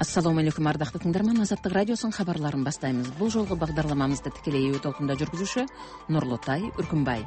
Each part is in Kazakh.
Ассаламу алейкум, ардактуу тыңдарман. Азаттык радиосунун кабарларын баштайбыз. Бул жолку багдарламамызды тикелей эфир толкунда жүргүзүүчү Нурлутай Үркүнбай.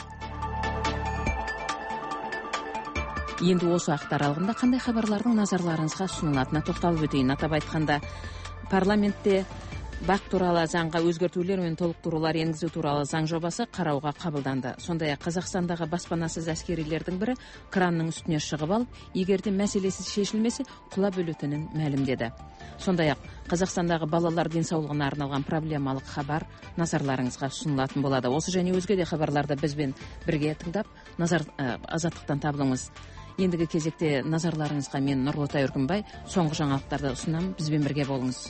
Енді осы уақыт аралығында қандай хабарлардың назарларыңызға ұсынылатынына тоқталып өтейін. Атап айтканда, парламентте бак тууралуу заңга өзгөртүүлөр менен толуктуруулар энгизүү тууралуу заң жобасы кароого кабылданды. Сондай-ак Казакстандагы баспанасыз аскерилердин бири кранның үстүнө чыгып алып, эгерде маселеси чечилмесе, кулап өлөтүнүн маалимдеди. Сондай-ак Казакстандагы балалар ден соолугуна арналган проблемалык хабар назарларыңызга сунулатын болот. Осы және өзге де хабарларды бизбен бирге тыңдап, азаттыктан табылыңыз. Ендігі кезекте назарларыңызға мен Нурлутай Үркүнбай соңғы жаңалықтарды ұсынам, бізбен бірге болыңыз.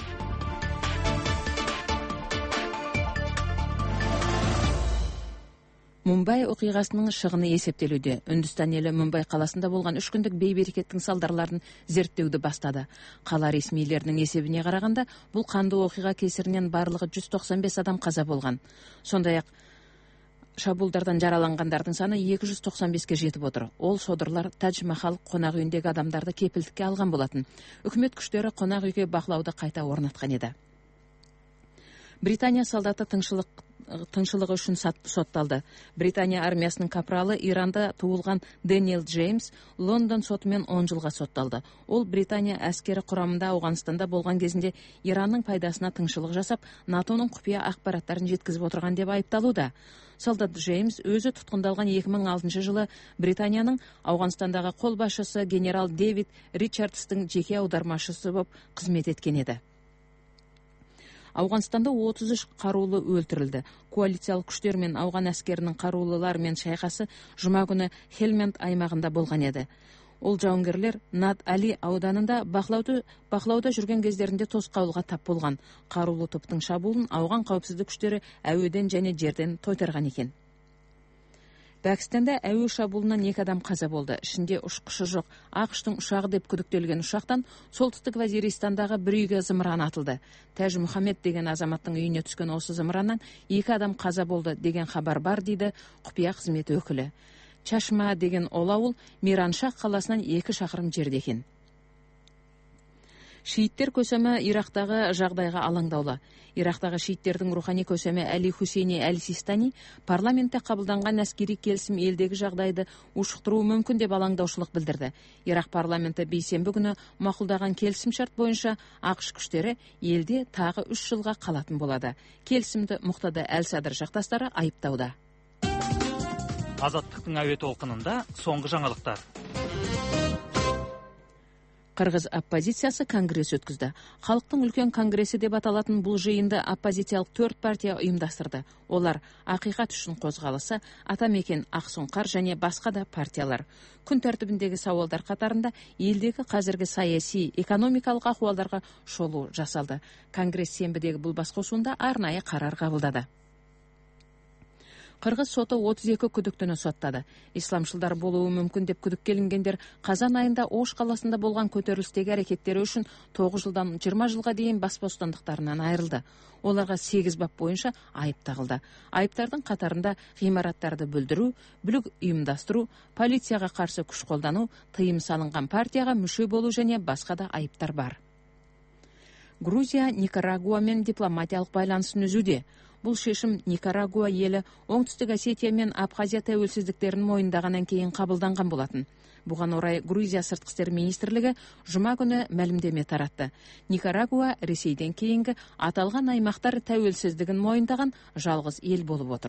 Мумбай окуйгасынын шығыны эсептелүүдө. Үндүстан эли Мумбай каласында болгон 3 күндүк бейберекеттин салдарларын зерттөөдү баштады. Кала ресмийлеринин эсебине караганда, бул кандуу окуйга кесиринен барлыгы 195 адам каза болгон. Сондай-ак шабуылдардан жаралангандардын саны 295-ке жетип отур. Ол содырлар Тадж-Махал конак үйүндөгү адамдарды кепилдикке алган болатын. Өкмөт күчтөрү конак үйгө баклауду кайта орнаткан эди. Британия солдаты тыңшылыгы үчүн сотталды. Британия армиясынын капралы Иранда туулган Дэниел Джеймс Лондон соту менен 10 жылга сотталды. Ол Британия аскери курамында Ауганстанда болгон кезинде Иранның пайдасына тыңшылык жасап, НАТОнун купуя акбараттарын жеткизип отурган деп айыпталууда. Солдат Джеймс өзү туткундалган 2006 жылы Британиянын Ауганстандагы кол башчысы генерал Дэвид Ричардстын жеке аудармачысы болуп кызмет эткен эди. Ауганстанда 33 каруулуу өлтүрүлдү. Коалициялык күчтөр менен Ауган аскеринин каруулуулар менен шайкасы жума күнү Хелманд аймагында болгон эди. Ол жауынгерлер Над Али ауданында баклауда жүргөн кездеринде тоскоолго тап болгон. Каруулуу топтун шабуулун Ауган коопсуздук күчтөрү әуеден және жерден тойтарган экен. Пакистанда әуе шабуылынан 2 адам каза болды. Ішінде ұшқышы жоқ. АКШтың ұшағы деп күдіктелген ұшақтан солтүстік Вазиристандагы бір үйге зымыран атылды. Тәж Мухаммед деген азаматтың үйіне түскен осы зымыраннан 2 адам каза болды деген хабар бар, дейді құпия қызметі өкілі. Чашма деген ол ауыл Мираншах қаласынан 2 шақырым жерде екен. Шииттер көсемі Ирактагы жагдайга алаңдаулы. Ирактагы шииттердин руханий көсемі Али Хусейни Аль-Систани парламентте кабылданган аскери келисим элдеги жагдайды ушуктуруу мүмкүн деп алаңдаушылык билдирди. Ирак парламенти бейсенбі күнү макулдаган келисим шарт боюнча АКШ күчтөрү элде тагы 3 жылга калатын болду. Келисимди Муктада Әл-Садыр жакташтары айыптауда. Азаттыктын әуе толкунунда соңғы жаңалыктар. Кыргыз оппозициясы конгресс өткүздү. Халктын үлкөн конгресси деп аталатын бул жыйынды оппозициялык 4 партия уюмдаштырды. Олар Акыйкат үчүн козголысы, Ата мекен Аксуңкар және басқа да партиялар. Күн тартибиндеги сабалдар катарында элдеги казыркы саясий, экономикалык акыбалдарга шолуу жасалды. Конгресс сенбидеги бул баскосуунда арнайы карар кабылдады. Кыргыз соту 32 күдүктүүнү соттады. Исламчылдар болуу мүмкүн деп күдүккелингендер Казан айында Ош каласында болгон көтөрүлүштөгү аракеттери үчүн 9 жылдан 20 жылга дейин бас бостандыктарынан айрылды. Оларга 8 бап боюнча айып тагылды. Айыптардын катарында гымараттарды бүлдүрүү, бүлүк уюмдаштыруу, полицияга каршы күч колдануу, тыйым салынган партияга мүчө болуу және басқа да айыптар бар. Грузия Никарагуа менен дипломатиялык байланысын үзүүдө. Бул шешим Никарагуа эли Оңтүстүк Осетия мен Абхазия тәуелсиздиктерин мойындагандан кийин кабылданган болатын. Буга орай Грузия сырткы иштер министрлиги жума күнү маалимдеме таратты. Никарагуа Ресейден кийинки аталган аймактар тәуелсиздигин мойындаган жалгыз эл болуп отур.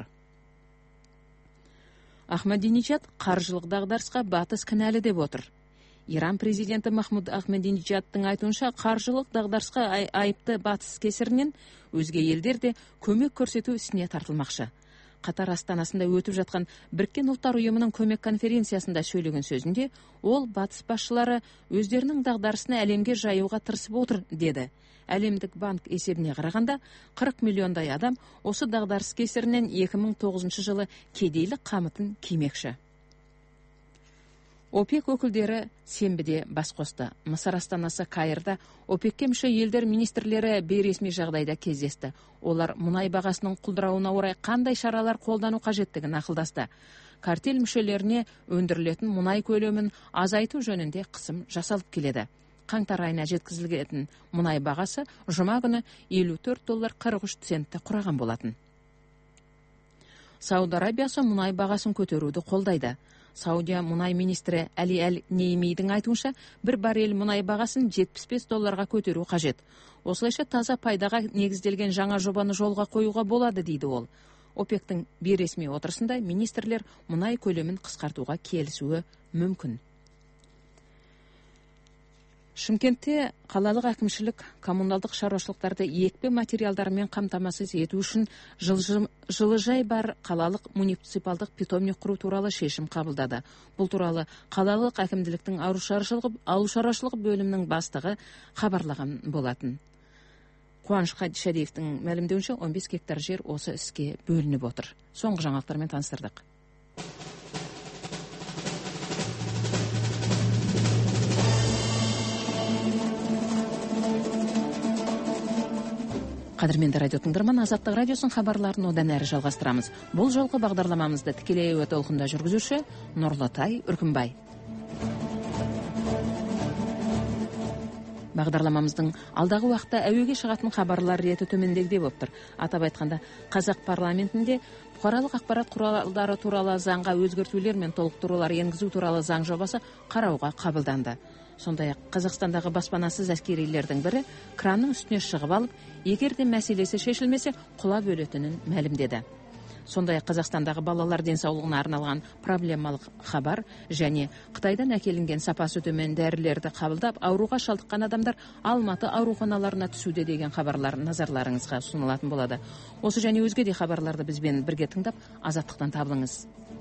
Ахмадинежад каржылык дагдарыска батыс кінәлі деп отур. Иран президенти Махмуд Ахмадинежадтың айтуынша каржылык дагдарыска айыпты батыс кесиринен өзге элдер де көмөк көрсөтүү исине тартылмакчы. Катар астанасында өтүп жаткан Бириккен Улуттар уюмунун көмөк конференциясында сөйлөгөн сөзүндө ол батыс башчылары өздөрүнүн дагдарысын әлемге жайууга тырышып отур деди. Әлемдик банк эсебине караганда 40 миллиондай адам осы дагдарыс кесиринен 2009 жылы кедейлик камытын киймекчи. ОПЕК өкілдері сенбіде бас қосты. Мысыр астанасы Каирда ОПЕКке мүше елдер министрлері бейресми жағдайда кездесті. Олар мұнай бағасының құлдырауына орай қандай шаралар қолдану қажеттігін ақылдасты. Картел мүшелеріне өндірілетін мұнай көлемін азайту жөнінде қысым жасалып келеді. қаңтар айына жеткізілген мұнай бағасы жұма күні $54.43 құраған болатын. Сауд Арабиясы мұнай бағасын көтеруді қолдайды. Саудия мұнай министрі Әли Әл-Неймидің айтуынша, бір баррель мұнай бағасын $75 көтеру қажет. Осылайша таза пайдаға негізделген жаңа жобаны жолға қоюға болады, дейді ол. ОПЕК-тің бейресми отырысында министрлер мұнай көлемін қысқартуға келісуі мүмкін. Шымкентте қалалық әкімшілік коммуналдық шаруашылықтарды екпе материалдарымен қамтамасыз ету үшін жылыжай бар қалалық муниципалдық питомник құру туралы шешім қабылдады. Бұл туралы қалалық әкімдіктің ауыл шаруашылығы бөлімінің бастығы хабарлаған болатын. Қуаныш Шадиевтің мәлімдеуінше 15 гектар жер осы іске бөлініп отыр. Соңғы жаңалықтармен таныстырдық. Қадірменді радио тыңдарман, Азаттық радиосын хабарларын одан әрі жалғастырамыз. Бұл жолғы бағдарламамызды тікелей эфир толқында жүргізуші Нұрлытай Үркімбай. Бағдарламамыздың алдағы уақытта әуеге шығатын хабарлар реті төмендегідей болып тұр. Атап айтқанда, Қазақ парламентінде бұқаралық ақпарат құралдары туралы заңға өзгертулер мен толықтырулар енгізу туралы заң жобасы қарауға қабылданды. Сондай-ақ Қазақстандағы баспанасыз әскерилердің бірі кранның үстіне шығып алып, егер де мәселесі шешілмесе, құлап өлетінін мәлімдеді. Сондай-ақ Қазақстандағы балалар денсаулығына арналған проблемалық хабар және Қытайдан әкелінген сапасы төмен дәрілерді қабылдап, ауруға шалдыққан адамдар Алматы ауруханаларына түсуде деген хабарлар назарларыңызға ұсынылатын болады. Осы және өзге де хабарларды бізбен бірге тыңдап, азаттықтан табылыңыз.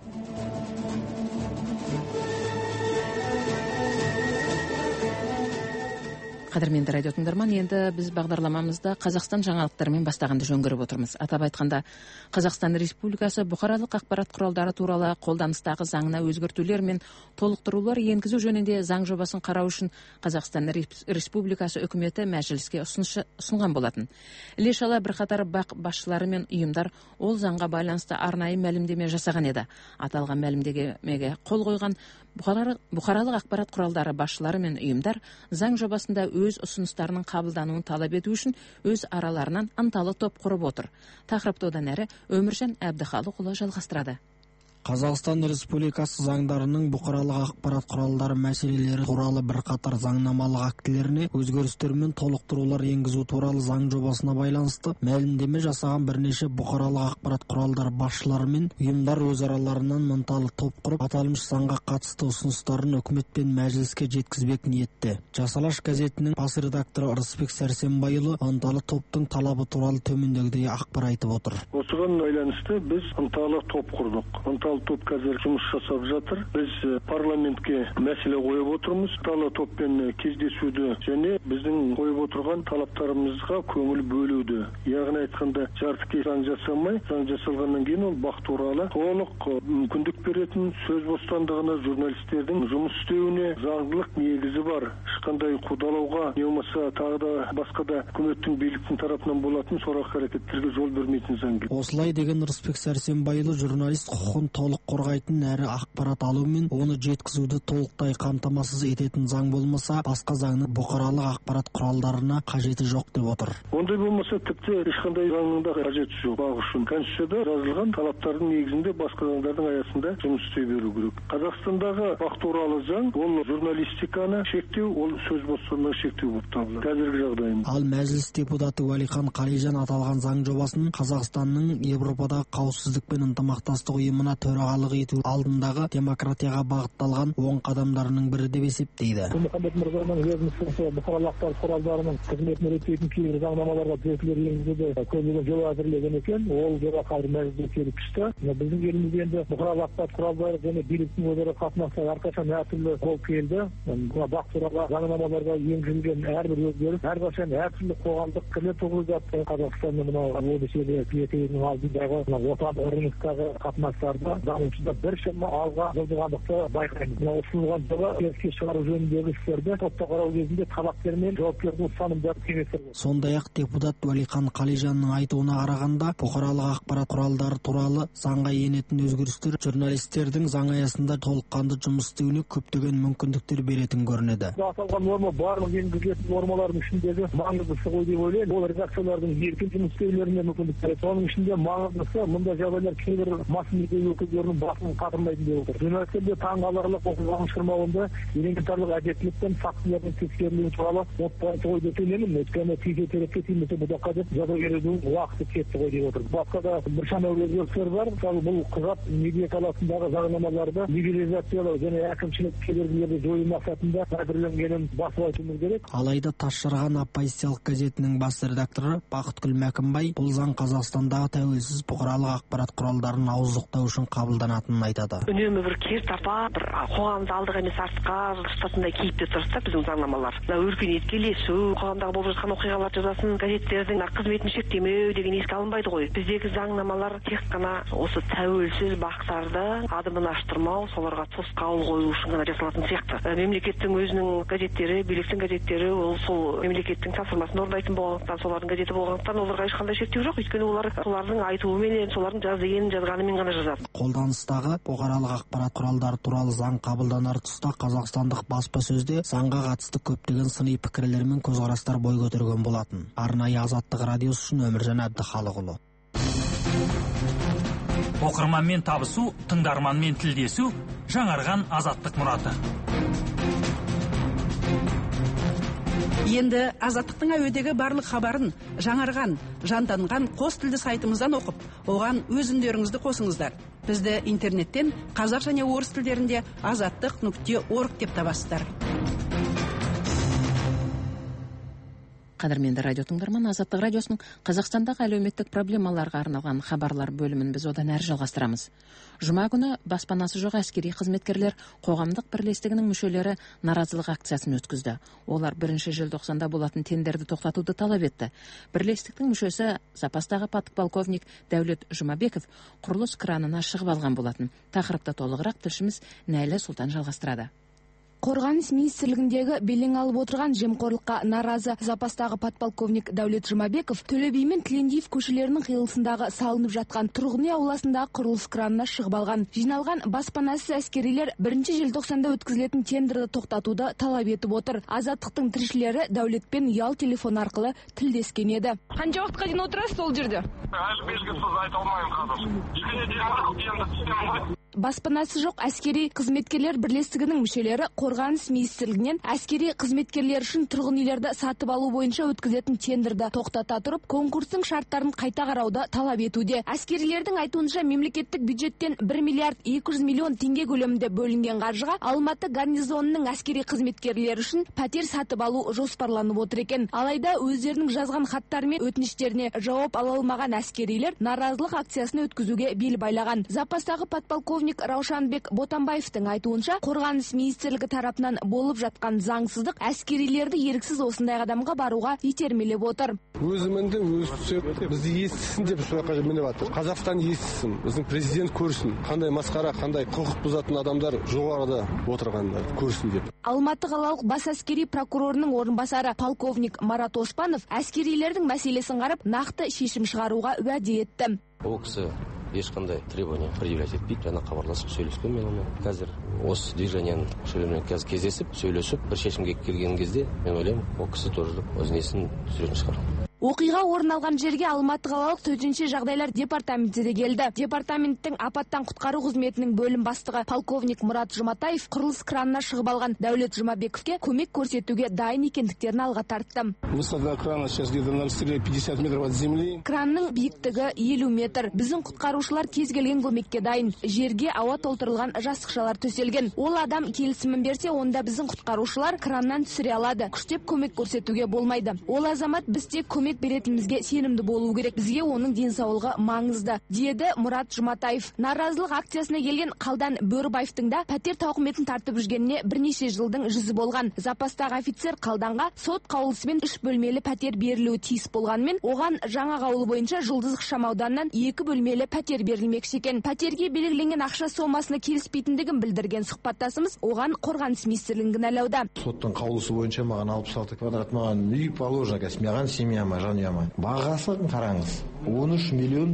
Қадірменді радио тыңдарман, енді біз бағдарламамызда Қазақстан жаңалықтарымен бастағанды жөн көріп отырмыз. Атап айтқанда, Қазақстан Республикасы бұқаралық ақпарат құралдары туралы қолданыстағы заңына өзгертулер мен толықтырулар енгізу жөнінде заң жобасын қарау үшін Қазақстан Республикасы үкіметі мәжіліске ұсынған болатын. Іле-шала бірқатар бақ басшылары мен ұйымдар ол заңға байланысты арнайы мәлімдеме жасаған еді. Аталған мәлімдемеге қол қойған бұқаралық ақпарат құралдары басшылары мен ұйымдар заң жобасында өз ұсыныстарының қабылдануын талап ету үшін өз араларынан ынталы топ құрып отыр. Тақырыпты одан әрі Өміржан Әбдіхалықұлы жалғастырады. Қазақстан Республикасы заңдарының бұқаралық ақпарат құралдары мәселелері туралы бірқатар заңнамалық актілеріне өзгерістер мен толықтырулар енгізу туралы заң жобасына байланысты мәлімдеме жасаған бірнеше бұқаралық ақпарат құралдары басшылары мен ұйымдар өз араларынан ынталы топ құрып, аталмыш заңға қатысты ұсыныстарын үкімет пен мәжіліске жеткізбек ниетте. Жасалаш газетінің бас редакторы Ырысбек Сәрсенбайұлы ынталы топтың талабы туралы төмендегідей ақпар айтып отыр. Осыған байланысты біз ынталы топ құрдық. Ынталы топ қазір жұмыс жасап жатыр. Біз парламентке мәселе қойып отырмыз. Ынталы топпен кездесуді және біздің қойып отырған талаптарымызға көңіл бөлуді. Яғни айтқанда жартыкеш заң жасамай, заң жасалғаннан кейін ол бақ туралы толық мүмкіндік беретін, сөз бостандығына, журналистердің жұмыс істеуіне заңдылық негізі бар. Ешқандай қудалауға, не болмаса тағы да басқа да үкіметтің биліктің тарапынан болатын сорақы әрекеттерге жол бермейтін заң. Осылай деген Ырысбек Сәрсенбайұлы журналист құқығын толық қорғайтын әрі ақпарат алу мен оны жеткізуді толықтай қамтамасыз ететін заң болмаса, басқа заңның бұқаралық ақпарат құралдарына қажеті жоқ деп отыр. Ондай болмаса тіпті ешқандай заңның да қажеті жоқ. Бақ үшін Конституцияда жазылған талаптардың негізінде басқа заңдардың аясында жұмыс істей беру керек. Қазақстандағы бақ туралы заң ол журналистиканы шектеу, ол сөз бостандығын шектеу болып табылады. Қазіргі жағдайында. Ал мәжіліс депутаты Уәлихан Қалижан аталған заң жобасын Қазақстанның Европадағы қауіпсіздік пен ынтымақтастық ұйымына төрағалық ету алдындағы демократияға бағытталған оң қадамдарының бірі деп есептейді. Мұхаммед Мырзаның ведомствосы бұқаралық ақпарат құралдарының қызметін реттейтін кейбір заңнамаларға түзетулер енгізуді көздеген жоба әзірлеген екен. Ол жоба қазір мәжіліске келіп түсті. Біздің елімізде енді бұқаралық ақпарат құралдары және биліктің өзара қатынастары әрқашан әртүрлі болып келді. Бақ туралы заңнамаларға енгізілген әрбір өзгеріс әрқашан әртүрлі қоғамдық пікірлер туғызып жатты. Қазақстанның мынау ОДК-дің алдындағы отандық рыноктағы қатынастарды заңында біршама алға жылжығандықты байқаймыз. Мына ұсынылған жоба іске шығару жөніндегі істерді сотта қарау кезінде талаптар мен жауапкершілік ұстанымдары кеңестер. Сондай-ақ депутат Уәлихан Қалижанның айтуына қарағанда, бұқаралық ақпарат құралдары туралы заңға енетін өзгерістер журналистердің заң аясында толыққанды жұмыс істеуіне көптеген мүмкіндіктер беретін көрінеді. Аталған норма барлық енгізілетін нормалардың ішіндегі маңыздысы ғой деп ойлаймын. Ол редакциялардың еркін жұмыс істеулеріне мүмкіндік береді. Соның ішінде маңыздысы мұндай жағдайлар кейбір масс медиа өкілдерінің басын қатырмайтын деп отыр. Журналистерде таңғаларлық оқиғаның шырмауында элементарлық әдептілік пен фактілердің тексерілуі туралы отбасы ғой деп сенемін. Өйткені физиотерапия тимесе бұдаққа деп жаза берудің уақыты кетті ғой деп отыр. Басқа да біршама өзгерістер бар. Мысалы бұл құжат медиа саласындағы заңнамаларды либерализациялау және әкімшілік кедергілерді жою мақсатында әзірленгенін басып айтуымыз керек. Алайда Тасжарған оппозициялық газетінің бас редакторы Бақытгүл Мәкімбай бұл заң Қазақстандағы тәуелсіз бұқаралық ақпарат құралдарын ауыздықтау үшін қабылданатынын айтады. Үнемі бір кертапа, бір қоғамды алдыға емес артқа жылжытатындай кейіпте тұрса біздің заңнамалар. Өркениеткелесу, қоғамдағы болып жатқан оқиғалар жазасын газеттердің қызметін шектемеу деген еске алынбайды ғой. Біздегі заңнамалар тек қана осы тәуелсіз бақтарды адымын аштырмау, соларға тосқауыл қою үшін ғана жасалатын сияқты. Мемлекеттің өзінің газеттері, биліктің газеттері ол сол мемлекеттің тапсырмасын орындайтын болғандықтан, солардың газеті болғандықтан оларға ешқандай шектеу жоқ. Өйткені олар солардың айтуымен, солардың жазғанымен ғана жазады. Қолданыстағы бұқаралық ақпарат құралдары туралы заң қабылданар тұста қазақстандық баспасөзде заңға қатысты көптеген сыни пікірлер мен көзқарастар бой көтерген болатын. Арнайы Азаттық радиосы үшін Өміржан Әбдіхалықұлы. Оқырманмен табысу, тыңдарманмен тілдесу, жаңарған азаттық мұраты. Енді Азаттықтың әуедегі барлық хабарын жаңарған, жанданған қос тілді сайтымыздан оқып, оған өз үндеріңізді қосыңыздар. Бізді интернеттен қазақ және орыс тілдерінде azаттық.org деп табасыздар. Қадірменді радио тыңдарман, Азаттық радиосының Қазақстандағы әлеуметтік проблемаларға арналған хабарлар бөлімін біз одан әрі жалғастырамыз. Жұма күні баспанасы жоқ әскери қызметкерлер қоғамдық бірлестігінің мүшелері наразылық акциясын өткізді. Олар 1 желтоқсанда болатын тендерді тоқтатуды талап етті. Бірлестіктің мүшесі запастағы подполковник Дәулет Жұмабеков құрылыс кранына шығып алған болатын. Тақырыпты толығырақ тілшіміз Нәйлі Сұлтан жалғастырады. Қорғаныс министрлігіндегі белең алып отырған жемқорлыққа наразы запастағы подполковник Дәулет Жұмабеков Төле би мен Тілендиев көшелерінің қиылысындағы салынып жатқан тұрғын үй ауласындағы құрылыс кранына шығып алған. Жиналған баспанасыз әскерилер 1 желтоқсанда өткізілетін тендерді тоқтатуды талап етіп отыр. Азаттықтың тілшілері Дәулетпен ұялы телефон арқылы тілдескен еді. Қанша уақытқа дейін отырасыз сол жерде? Айта алмаймын қазір. Баспанасы жоқ әскери қызметкерлер бірлестігінің мүшелері Қорғаныс министрлігінен әскери қызметкерлер үшін тұрғын үйлерді сатып алу бойынша өткізетін тендерді тоқтата тұрып, конкурстың шарттарын қайта қарауды талап етуде. Әскерилердің айтуынша мемлекеттік бюджеттен 1 миллиард 200 миллион теңге көлемінде бөлінген қаржыға Алматы гарнизонының әскери қызметкерлері үшін пәтер сатып алу жоспарланып отыр екен. Алайда өздерінің жазған хаттары мен өтініштеріне жауап ала алмаған әскерилер наразылық акциясын өткізуге бел байлаған. Запастағы подполковник Раушанбек Ботамбаевтың айтуынша, Қорғаныс министрлігі тарапынан болып жатқан заңсыздық әскерилерді еріксіз осындай қадамға баруға итермелеп отыр. Өзімінде бізді естісін деп сұраққа мініп жатыр. Қазақстан естісін, біздің президент көрсін, қандай масқара, қандай құқық бұзатын адамдар жоғарыда отырғандар көрсін деп. Алматы қалалық бас әскери прокурорының орынбасары полковник Марат Оспанов әскерилердің мәселесін қарап, нақты шешім шығаруға уәде етті. Ол кісі ешқандай требования предъявлять етпейді. Жаңа хабарласып сөйлескен мен оны. Қазір осы движенияның мүшелерімен кездесіп, сөйлесіп, бір шешімге келген кезде мен ойлаймын, ол кісі тоже өз несін түсіретін шығар. Оқиға орын алған жерге Алматы қалалық төтенше жағдайлар департаменті де келді. Департаменттің апаттан құтқару қызметінің бөлім бастығы полковник Мұрат Жұматаев құрылыс кранына шығып алған Дәулет Жұмабековке көмек көрсетуге дайын екендіктерін алға тартты. Высота крана сейчас где-то на высоте 50 метров от земли. Кранның биіктігі 50 метр. Біздің құтқарушылар кез келген көмекке дайын. Жерге ауа толтырылған жасықшалар төселген. Ол адам келісімін берсе, онда біздің құтқарушылар краннан түсіре алады. Күштеп көмек көрсетуге болмайды. Ол азамат біз тек көмек алып беретінімізге сенімді болу керек. Бізге оның денсаулығы маңызды, деді Мұрат Жұматаев. Наразылық акциясына келген Қалдан Бөрібаевтың да пәтер тауқыметін тартып жүргеніне бірнеше жылдың жүзі болған. Запастағы офицер Қалданға сот қаулысымен 3 бөлмелі пәтер берілуі тиіс болғанымен, оған жаңа қаулы бойынша Жұлдыз ықшамауданынан 2 бөлмелі пәтер берілмекші екен. Пәтерге белгіленген ақша сомасына келіспейтіндігін білдірген сұхбаттасымыз оған Қорғаныс министрлігін кінәлауда. Соттың қаулысы бойынша маған 66 квадрат маған үй положено, маған семьяма, жанұяма. Бағасын қараңыз. 13 миллион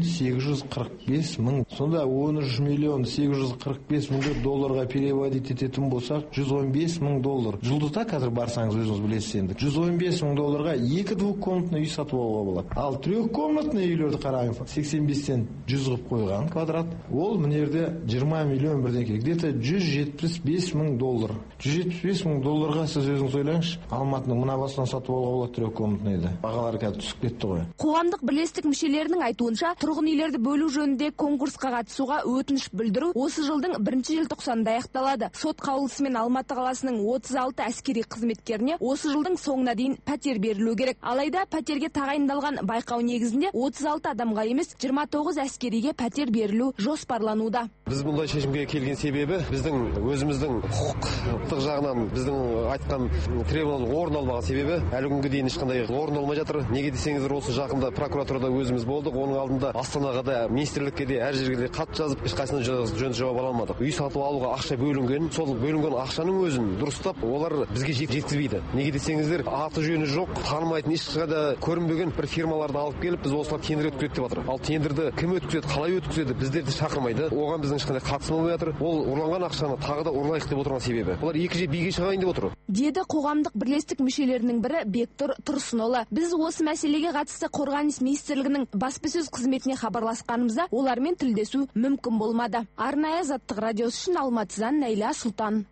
845 мың. Сонда 13 миллион 845 мыңды долларға переводить ететін болсақ, 115 мың доллар. Жұлдызда қазір барсаңыз өзіңіз білесіз енді. 115 мың долларға 2 двухкомнатный үй сатып алуға болады. Ал 3-комнатный үйлерді қараңыз, 85-тен 100 қып қойған квадрат. Ол мынерде 20 миллион бірден керек. Где-то 175 мың доллар. 175 мың долларға сіз өзіңіз ойлаңызшы, Алматының мына басынан сатып алуға болады 3-комнатныйды. Бағалары қазір түсіп кетті ғой. Қоғамдық бірлестік мүшелерінің айтуынша, тұрғын үйлерді бөлу жөнінде конкурсқа қатысуға өтініш білдіру осы жылдың 1 желтоқсанында аяқталады. Сот қаулысымен Алматы қаласының 36 әскери қызметкеріне осы жылдың соңына дейін пәтер берілу керек. Алайда пәтерге тағайындалған байқау негізінде 36 адамға емес, 29 әскериге пәтер берілу жоспарлануда. Біз бұндай шешімге келген себебі біздің өзіміздің құқықтық жағынан біздің айтқан требованиялар орын алмаған себебі әлі күнге дейін ешқандай орын алмай жатыр. Неге десеңіздер, осы жақында прокуратурада өзіміз болдық. Оның алдында Астанаға да, министрлікке де, әр жерге де хат жазып, ешқайсысына жөнді жауап ала алмадық. Үй сатып алуға ақша бөлінген, сол бөлінген ақшаның өзін дұрыстап олар бізге жеткізбейді. Неге десеңіздер, аты жөні жоқ, танымайтын, ешқайда көрінбеген бір фирмаларды алып келіп, біз осылар тендер өткізеді деп жатыр. Ал тендерді кім өткізеді, қалай өткізеді, біздерді шақырмайды. Оған біздің ешқандай қатысым болмай жатыр. Ол ұрланған ақшаны тағы да ұрлайық деп отырған себебі. Олар екі же биге шығайын деп отыр. Деді қоғамдық бірлестік мүшелерінің бірі Бектұр Тұрсынұлы. Біз осы мәселеге қатысты Қорғаныс министрлігінің баспасөз қызметіне хабарласқанымызда олармен тілдесу мүмкін болмады. Арнайы Азаттық радиосы үшін Алматыдан Найла Сұлтан.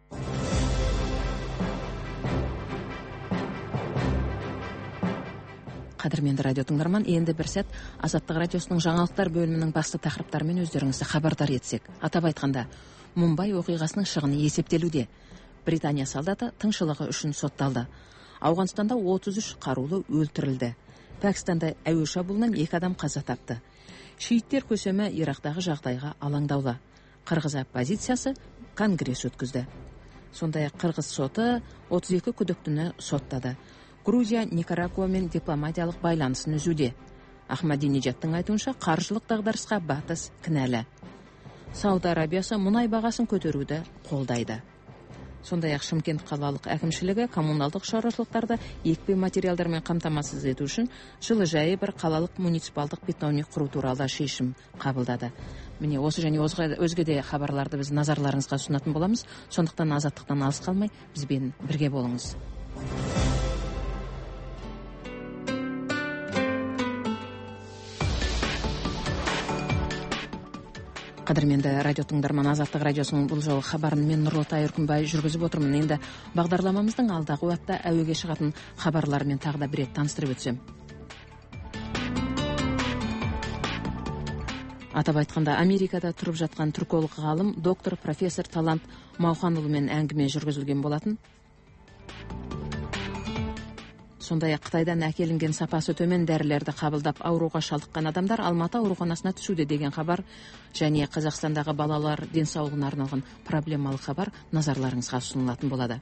Қадірменді радио тыңдарман, енді бір сәт Азаттық радиосының жаңалықтар бөлімінің басты тақырыптарымен өздеріңізді хабардар етсек. Атап айтқанда, Мумбай оқиғасының шығыны есептелуде. Британия солдаты тыңшылығы үшін сотталды. Ауғанстанда 33 қарулы өлтірілді. Пәкістанда әуе шабуылынан 2 адам қаза тапты. Шииттер көсемі Ирактағы жағдайға алаңдаулы. Қырғыз оппозициясы конгресс өткізді. Сондай-ақ Қырғыз соты 32 күдіктіні соттады. Грузия Никарагуамен дипломатиялық байланысын үзуде. Ахмадинежадтың айтуынша қаржылық дағдарысқа батыс кінәлі. Сауд Арабиясы мұнай бағасын көтеруді қолдайды. Сондай-ақ Шымкент қалалық әкімшілігі коммуналдық шаруашылықтарды екпе материалдармен қамтамасыз ету үшін жылыжайы бір қалалық муниципалдық питомник құру туралы шешім қабылдады. Міне осы және өзге де хабарларды біз назарларыңызға ұсынатын боламыз. Сондықтан азаттықтан алыс қалмай бізбен бірге болыңыз. Қадірменді радио тыңдарман, Азаттық радиосының бұл жолы хабарын мен Нұрлытай Үркімбай жүргізіп отырмын. Енді бағдарламамыздың алдағы уақытта әуеге шығатын хабарларымен тағы да бір рет таныстырып өтсем. Атап айтқанда, Америкада тұрып жатқан түрколог ғалым доктор профессор Талант Мауханұлымен әңгіме жүргізілген болатын. Сондай-ақ Қытайдан әкелінген сапасы төмен дәрілерді қабылдап ауруға шалдыққан адамдар Алматы ауруханасына түсуде деген хабар және Қазақстандағы балалар денсаулығына арналған проблемалық хабар назарларыңызға ұсынылатын болады.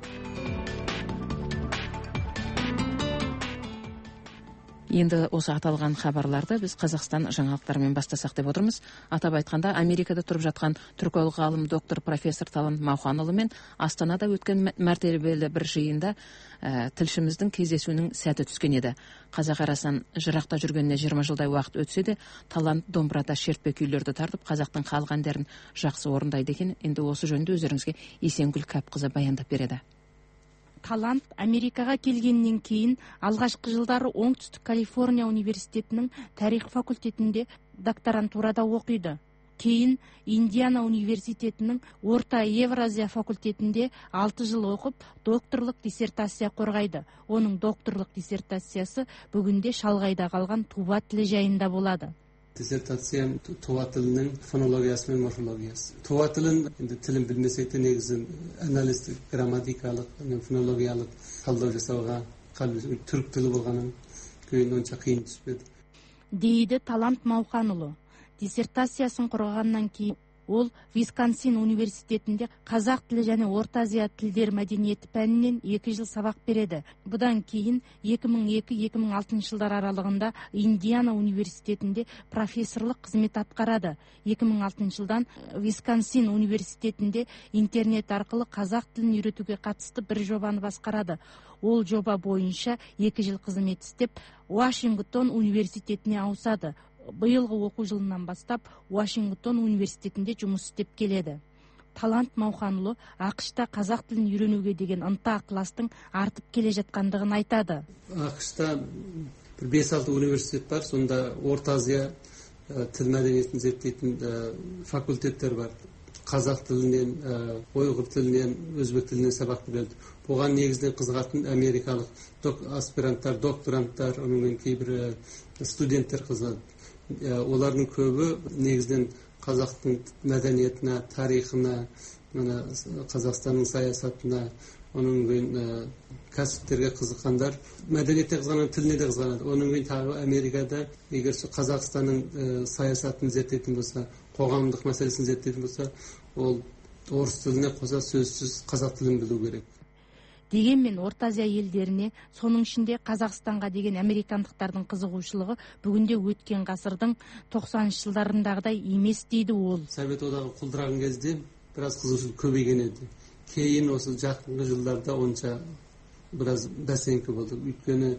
Енді осы аталған хабарларды біз Қазақстан жаңалықтарымен бастасақ деп отырмыз. Атап айтқанда, Америкада тұрып жатқан түрколог ғалым доктор профессор Талант Мауханұлы мен Астанада өткен мәртебелі бір жиында тілшіміздің кездесуінің сәті түскен еді. Қазақ арасынан жырақта жүргеніне 20 жылдай уақыт өтсе де, Талант домбырада шертпе күйлерді тартып, қазақтың халық әндерін жақсы орындайды екен. Енді осы жөнінде өздеріңізге Есенгүл Кәпқызы баяндап береді. Талант Америкаға келгеннен кейін алғашқы жылдары Оңтүстік Калифорния университетінің тарих факультетінде докторантурада оқиды. Кейін Индиана университетінің Орта Евразия факультетінде 6 жыл оқып, докторлық диссертация қорғайды. Оның докторлық диссертациясы бүгінде шалғайда қалған Туба тілі жайында болады. Диссертациям Туба тілінің фонологиясы мен морфологиясы. Туба тілін, тілін білмесек те негізі аналистік, грамматикалық, фонологиялық талдау жасауға, түрік тілі болғанын, күткөн онча кыйын түспөдү, дейди Талант Мауханұлы. Диссертациясын қорғағаннан кейін ол Висконсин университетінде қазақ тілі және Орта Азия тілдер мәдениеті пәнінен 2 жыл сабақ береді. Бұдан кейін 2002-2006 жылдар аралығында Индиана университетінде профессорлық қызмет атқарады. 2006 жылдан Висконсин университетінде интернет арқылы қазақ тілін үйретуге қатысты бір жобаны басқарады. Ол жоба бойынша 2 жыл қызмет істеп, Вашингтон университетіне ауысады. Биылғы оқу жылынан бастап Вашингтон университетінде жұмыс істеп келеді. Талант Мауханұлы ақш-та қазақ тілін үйренуге деген ынта-ықыластың артып келе жатқандығын айтады. ақш-та 5-6 университет бар, сонда Орта Азия тіл мәдениетін зерттейтін факультеттер бар. Қазақ тілінен, ұйғыр тілінен, өзбек тілінен сабақ береді. Бұған негізінен қызығатын америкалық аспиранттар, докторанттар, онымен кейбір студенттер қызығады. Олардың көбі негізінен қазақтың мәдениетіне, тарихына, Қазақстанның саясатына, оның кейін кәсіптерге қызыққандар, мәдениетте қызғанады, тіліне де қызғанады. Оның кейін тағы Америкада егер Қазақстанның саясатын зерттейтін болса, қоғамдық мәселесін зерттейтін болса, ол орыс тіліне қоса сөзсіз қазақ тілін білу керек. Дегенмен Орта Азия елдеріне, соның ішінде Қазақстанға деген американдықтардың қызығушылығы бүгінде өткен ғасырдың 90 жылдарындағыдай емес дейді ол. Совет одағы құлдыраған кезде біраз қызығушылық көбейген еді. Кейін осы жақынғы жылдарда онша біраз бәсеңкі болды. Өйткені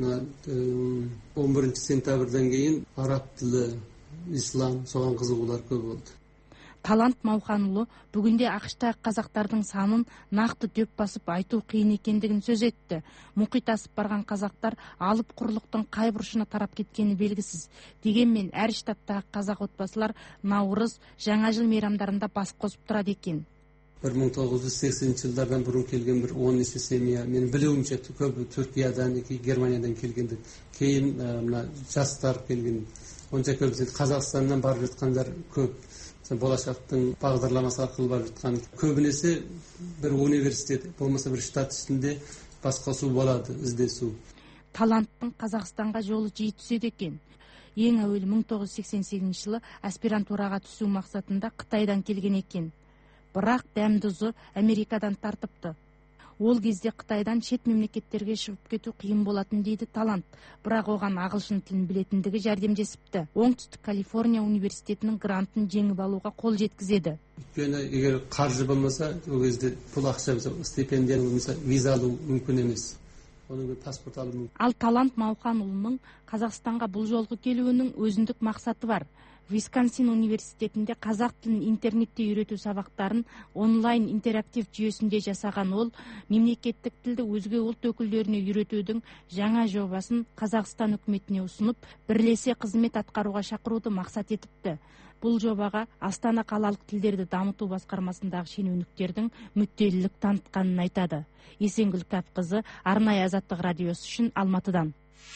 11 сентябрьден кейін араб тілі, ислам, соған қызығулар көп болды. Талант Мауханұлы бүгінде ақш-та қазақтардың санын нақты дөп басып айту қиын екендігін сөз етті. Мұхит асып барған қазақтар алып құрлықтың қай бұрышына тарап кеткені белгісіз. Дегенмен әр штаттағы қазақ отбасылар Наурыз, жаңа жыл мейрамдарында бас қосып тұрады екен. 1980 жылдардан бұрын келген бір 10 неше семья, мен білуімше көбі Түркиядан, Германиядан келгенді. Кейін жастар келген. Онша көп Қазақстаннан барып жатқандар көп. Болашақтың бағдарламасы арқылы барып жатқан. Көбінесе бір университет, болмаса бір штат ішінде басқосу болады, іздесу. Таланттың Қазақстанға жолы жиі түседі екен. Ең әуелі 1988 жылы аспирантураға түсу мақсатында Қытайдан келген екен. Бірақ дәмдұзы Америкадан тартыпты. Ол кезде Қытайдан шет мемлекеттерге шығып кету қиын болатын дейді Талант. Бірақ оған ағылшын тілін білетіндігі жәрдемдесіпті. Оңтүстік Калифорния университетінің грантын жеңіп алуға қол жеткізеді. Өйткені егер қаржы болмаса, ол кезде пұл ақша, стипендия болмаса, виза алу мүмкін емес. Оның паспорт алу мүмкін. Ал Талант Мауханұлының Қазақстанға бұл жолғы келуінің өзіндік мақсаты бар. Висконсин университетінде қазақ тілін интернетте үйрету сабақтарын онлайн интерактив жүйесінде жасаған ол, мемлекеттік тілді өзге ұлт өкілдеріне үйретудің жаңа жобасын Қазақстан үкіметіне ұсынып, бірлесе қызмет атқаруға шақыруды мақсат етіпті. Бұл жобаға Астана қалалық тілдерді дамыту басқармасындағы шенеуніктердің мүдделілік танытқанын айтады. Есенгүл Кәпқызы, арнайы Азаттық радиосы үшін Алматыдан.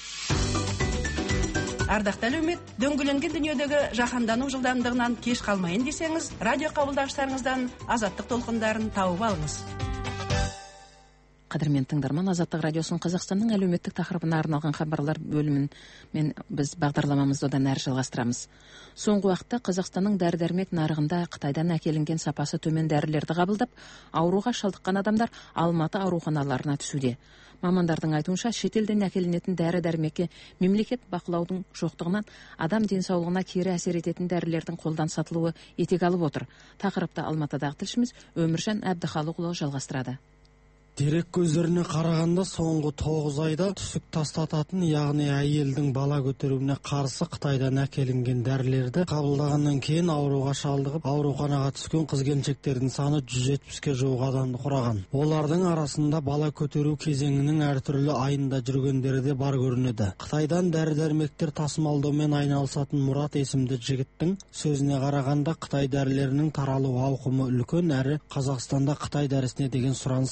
Ардақты әлеумет, дөңгеленген дүниедегі жаһандану жылдамдығынан кеш қалмайын десеңіз, радио қабылдағыштарыңыздан Азаттық толқындарын тауып алыңыз. Қадірмен тыңдарман, Азаттық радиосын Қазақстанның әлеуметтік тақырыбына арналған хабарлар бөлімін біз бағдарламамызды одан әрі жалғастырамыз. Соңғы уақытта Қазақстанның дәрі-дәрмек нарығында Қытайдан әкелінген сапасы төмен дәрілерді қабылдап, ауруға шалдыққан адамдар Алматы ауруханаларына түсуде. Мамандардың айтуынша, шетелден әкелінетін дәрі-дәрмекке мемлекет бақылаудың жоқтығынан адам денсаулығына кері әсер ететін дәрілердің қолдан сатылуы етек алып отыр. Тақырыпта Алматыдағы тілшіміз Өміржан Әбдіхалықұлы жалғастырады. Дерек көздеріне қарағанда соңғы 9 айда түсік тастататын, яғни әйелдің бала көтеруіне қарсы Қытайдан әкелінген дәрілерді қабылдағаннан кейін ауруға шалдығып, ауруханаға түскен қыз-келіншектердің саны 170-ке жуық адамды құраған. Олардың арасында бала көтеру кезеңінің әртүрлі айында жүргендері де бар көрінеді. Қытайдан дәрі-дәрмектер тасымалдаумен айналысатын Мұрат есімді жігіттің сөзіне қарағанда, Қытай дәрілерінің таралу ауқымы үлкен әрі Қазақстанда Қытай дәрісіне деген сұраныс жақсы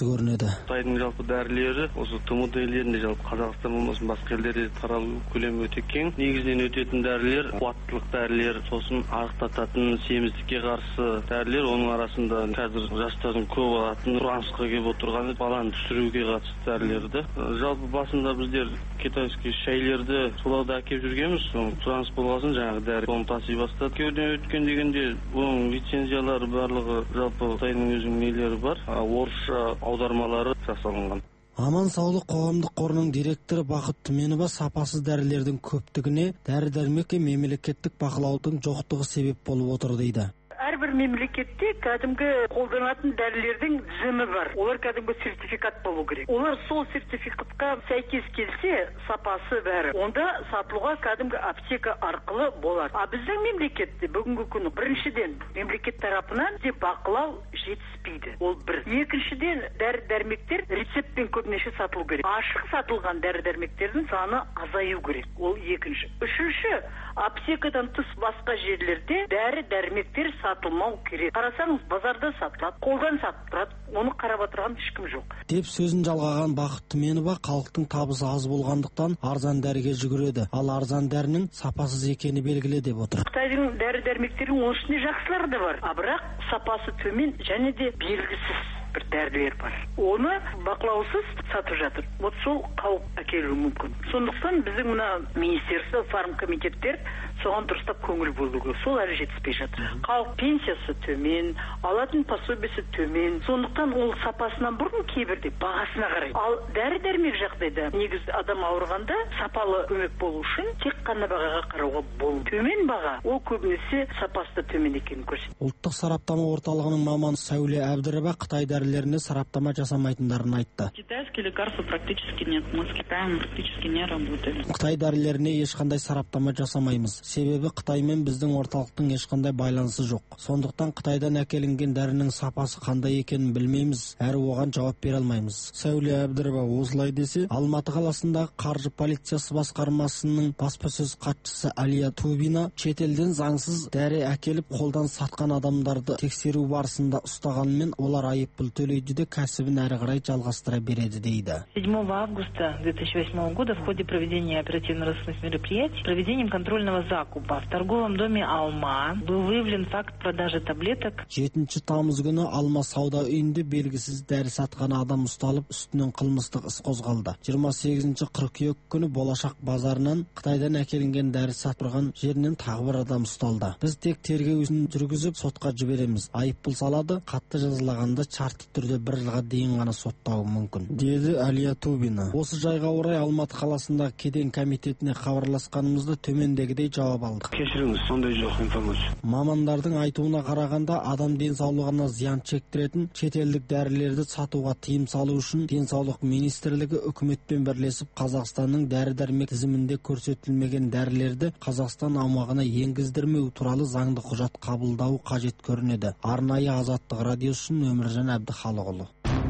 жақсы көрінеді. Қытайдың жалпы дәрілері осы ТМД елдерінде, жалпы Қазақстан болмасын басқа елдерде таралу көлемі өте кең. Негізінен өтетін дәрілер қуаттылық дәрілер, сосын арықтататын, семіздікке қарсы дәрілер. Оның арасында қазір жастардың көп алатын сұранысқа келіп отырған баланы түсіруге қатысты дәрілерді. Жалпы басында біздер китайский шәйлерді соларда әкеліп жүргенбіз. Сұраныс болғасын жаңағы дәрі соны таси бастады. Кеуден өткен дегенде оның лицензиялары барлығы жалпы Қытайдың өзінің нелері бар. Орысша аудармалары жасалынған. Аман саулық қоғамдық қорының директоры Бақыт Түменова сапасыз дәрілердің көптігіне дәрі-дәрмекке мемлекеттік бақылаудың жоқтығы себеп болып отыр дейді. Әрбір мемлекетте кәдімгі қолданатын дәрілердің тізімі бар. Олар кәдімгі сертификат болу керек. Олар сол сертификатқа сәйкес келсе, сапасы бәрі. Онда сатылуға кәдімгі аптека арқылы болады. А біздің мемлекетте бүгінгі күні біріншіден мемлекет тарапынан де бақылау жетіспейді. Ол бір. Екіншіден дәрі-дәрмектер рецептпен көбінесе сатылу керек. Ашық сатылған дәрі-дәрмектердің саны азаю керек. Ол екінші. Үшінші, аптекадан тыс басқа жерлерде дәрі-дәрмектер сатылмау керек. Қарасаңыз, базарда сатылады, қолдан сатып тұрады. Оны қарап отырған ешкім жоқ. Деп сөзін жалғаған Бақыт Түменова халықтың табысы аз болғандықтан арзан дәріге жүгіреді. Ал арзан дәрінің сапасыз екені белгілі деп отыр. Қытайдың дәрі-дәрмектерінің оның ішінде жақсылары да бар. Бірақ сапасы төмен және де белгісіз бір дәрілер бар. Оны бақылаусыз сатып жатыр. Вот сол қауіп әкелуі мүмкін. Сондықтан біздің мына министерство, фармкомитеттер соған дұрыстап көңіл бөлу керек. Сол әлі жетіспей жатыр. Халық пенсиясы төмен, алатын пособиесі төмен. Сондықтан ол сапасынан бұрын кейбірде бағасына қарайды. Ал дәрі-дәрмек жағдайда негізі адам ауырғанда сапалы көмек болу үшін тек қана бағаға қарауға болу. Төмен баға ол көбінесе сапасы төмен екенін көрсетеді. Ұлттық сараптама орталығының маманы Сәуле Әбдірова Қытай дәрілеріне сараптама жасамайтындарын айтты. Китайские лекарства практически нет. Мы с Китаем практически не работаем. Қытай дәрілеріне ешқандай сараптама жасамаймыз. Себебі Қытай мен біздің орталықтың ешқандай байланысы жоқ. Сондықтан Қытайдан әкелінген дәрінің сапасы қандай екенін білмейміз, әрі оған жауап бере алмаймыз. Сәуле Әбдірова осылай десе, Алматы қаласындағы қаржы полициясы басқармасының баспасөз хатшысы Алия Тубина шетелден заңсыз дәрі әкеліп қолдан сатқан адамдарды тексеру барысында ұстағанымен олар айыппұл төлейді де кәсібін әрі қарай жалғастыра береді дейді. 7 августа 2008 года в ходе проведения оперативно-розыскных мероприятий проведением контрольного закупа в торговом доме «Алма» был выявлен факт продажи таблеток. 7 тамыз күні Алма сауда үйінде белгісіз дәрі сатқан адам ұсталып, үстінен қылмыстық іс қозғалды. 28 қыркүйек күні Болашақ базарынан Қытайдан әкелінген дәрі сатырған жерінен тағы бір адам ұсталды. Біз тек тергеу ісін жүргізіп, сотқа жібереміз. Айыппұл салады, қатты жазалағанда шартты түрде 1 жылға дейін ғана соттауы мүмкін, деді Алия Тубина. Осы жайға орай Алматы қаласындағы кеден комитетіне хабарласқанымызда төмендегідей жауап алдық. Кешіріңіз, сондай жоқ информация. Мамандардың айтуына қарағанда адам денсаулығына зиян шектіретін шетелдік дәрілерді сатуға тыйым салу үшін денсаулық министрлігі үкіметпен бірлесіп Қазақстанның дәрі-дәрмек тізімінде көрсетілмеген дәрілерді Қазақстан аумағына енгіздірмеу туралы заңды құжат қабылдауы қажет көрінеді. Арнайы Азаттық радиосы үшін Өміржан Әбдіхалықұлы.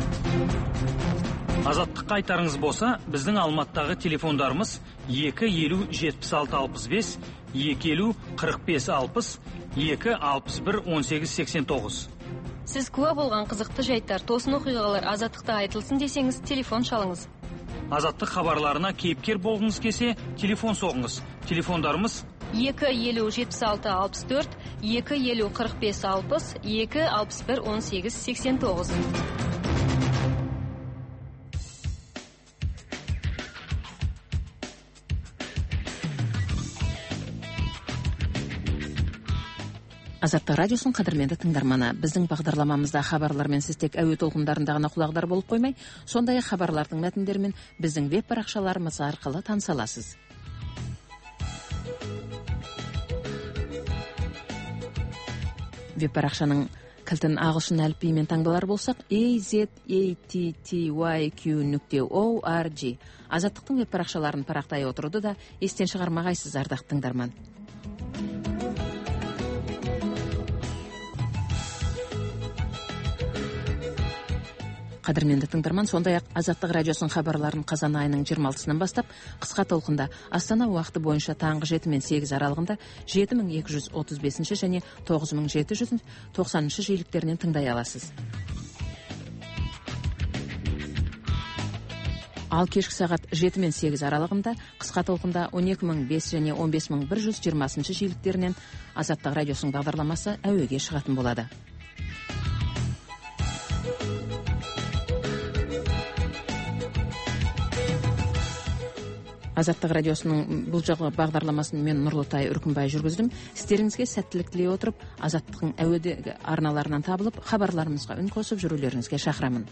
Азаттыққа айтарыңыз болса, біздің Алматыдағы телефондарымыз 250-76-65, 250-45-60, 261-18-89. Сіз куә болған қызықты жайттар, тосын оқиғалар Азаттықта айтылсын десеңіз, телефон шалыңыз. Азаттық хабарларына кейіпкер болғыңыз келсе, телефон соғыңыз. Телефондарымыз 250-76-64, 250-45-60, 261-18-89. Азаттық радиосын қадірменді тыңдарманы, біздің бағдарламамызда хабарлармен сіз тек әуе толқындарында ғана құлағдар болып қоймай, сондай хабарлардың мәтіндерімен біздің веб парақшаларымыз арқылы таныса аласыз. Веб парақшаның кілтін ағылшын әліпбиімен таңбалар болсақ, azattyq.org. Азаттықтың веб парақшаларын парақтай отыруды да естен шығармағайсыз, ардақты тыңдарман. Қадірменді тыңдарман, сондай-ақ Азаттық радиосын хабарларын қазан айының 26-сынан бастап қысқа толқында Астана уақыты бойынша таңғы 7 мен 8 аралығында 7235 және 9790 жиіліктерінен тыңдай аласыз. Ал кешкі сағат 7 мен 8 аралығында қысқа толқында 12.005 және 15.120 жиіліктерінен Азаттық радиосының бағдарламасы әуеге шығатын болады. Азаттық радиосының бұл жағы бағдарламасын мен Нұрлытай Үркімбай жүргіздім. Сіздеріңізге сәттілік тілей отырып, Азаттықтың әуедегі арналарынан табылып, хабарларымызға үн қосып жүрулеріңізге шақырамын.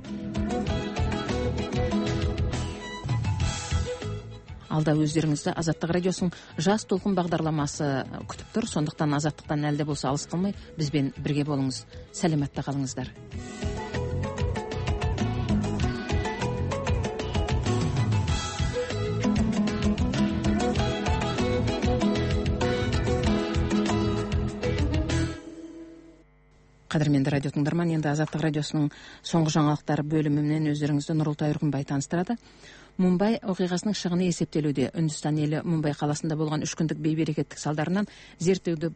Алда өздеріңізді Азаттық радиосының жас толқын бағдарламасы күтіп тұр. Сондықтан Азаттықтан әлде болса алыс қалмай, бізбен бірге болыңыз. Сәлеметті қалыңыздар. Қадірменді радио тыңдарман, енді Азаттық радиосының соңғы жаңалықтар бөлімінен өздеріңізді Нұрлытай Үркімбай таныстырады. Мумбай оқиғасының шығыны есептелуде. Үндістан елі Мумбай қаласында болған 3 күндік бейберекеттік салдарынан зерттеуді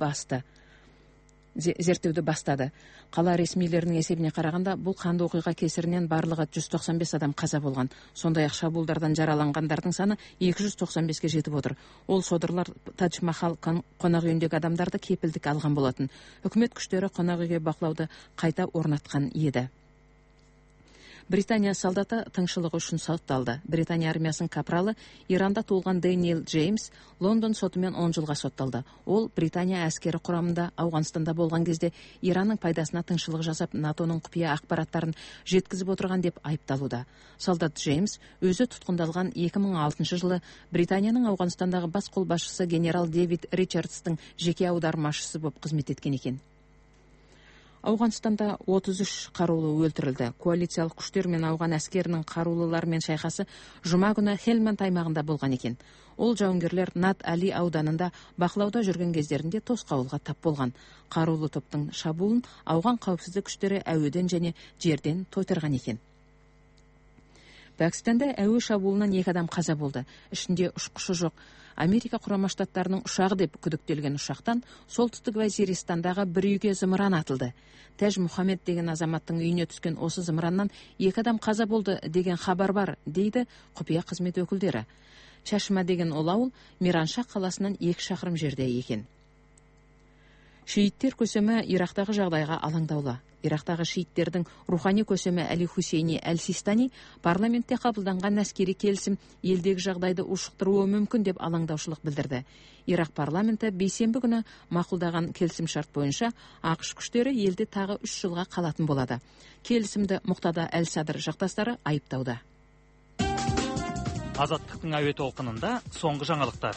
бастады. Қала ресмилерінің есебіне қарағанда, бұл қанды оқиға кесірінен барлығы 195 адам қаза болған. Сондай-ақ шабуылдардан жараланғандардың саны 295-ке жетіп отыр. Ол содырлар Тадж Махал қонақ үйіндегі адамдарды кепілдік алған болатын. Үкімет күштері қонақ үйге бақылауды қайта орнатқан еді. Британия солдаты тыңшылығы үшін сотталды. Британия армиясының капралы Иранда туылған Дэниел Джеймс Лондон сотымен 10 жылға сотталды. Ол Британия әскері құрамында Ауғанстанда болған кезде Иранның пайдасына тыңшылық жасап, НАТОның құпия ақпараттарын жеткізіп отырған деп айыпталуда. Солдат Джеймс өзі тұтқындалған 2006 жылы Британияның Ауғанстандағы бас қолбасшысы генерал Дэвид Ричардстың жеке аудармашысы болып қызмет еткен екен. Ауғанстанда 33 қарулы өлтірілді. Коалициялық күштер мен ауған әскерінің қарулылармен шайқасы жұма күні Хелманд аймағында болған екен. Ол жауынгерлер Нат Али ауданында бақылауда жүрген кездерінде тосқауылға тап болған. Қарулы топтың шабуылын ауған қауіпсіздік күштері әуеден және жерден тойтырған екен. Пәкістанда әуе шабуылынан 2 адам қаза болды. Ішінде ұшқышы жоқ. Америка құрама штаттарының ұшағы деп күдіктелген ұшақтан солтүстік Вазиристандағы бір үйге зымыран атылды. Тәж Мұхаммед деген азаматтың үйіне түскен осы зымыраннан 2 адам қаза болды деген хабар бар, дейді құпия қызмет өкілдері. Чашма деген ол ауыл Мираншах қаласынан 2 шақырым жерде екен. Шииттер көсемі Ирақтағы жағдайға алаңдаулы. Ирақтағы шииттердің рухани көсемі Әли Хусейни Әл-Систани парламентте қабылданған әскери келісім елдегі жағдайды ушықтыруы мүмкін деп алаңдаушылық білдірді. Ирақ парламенті бейсенбі күні мақұлдаған келісім шарт бойынша ақш күштері елде тағы 3 жылға қалатын болады. Келісімді Мұқтада Әл-Садр жақтастары айыптауда. Азаттықтың әуе толқынында соңғы жаңалықтар.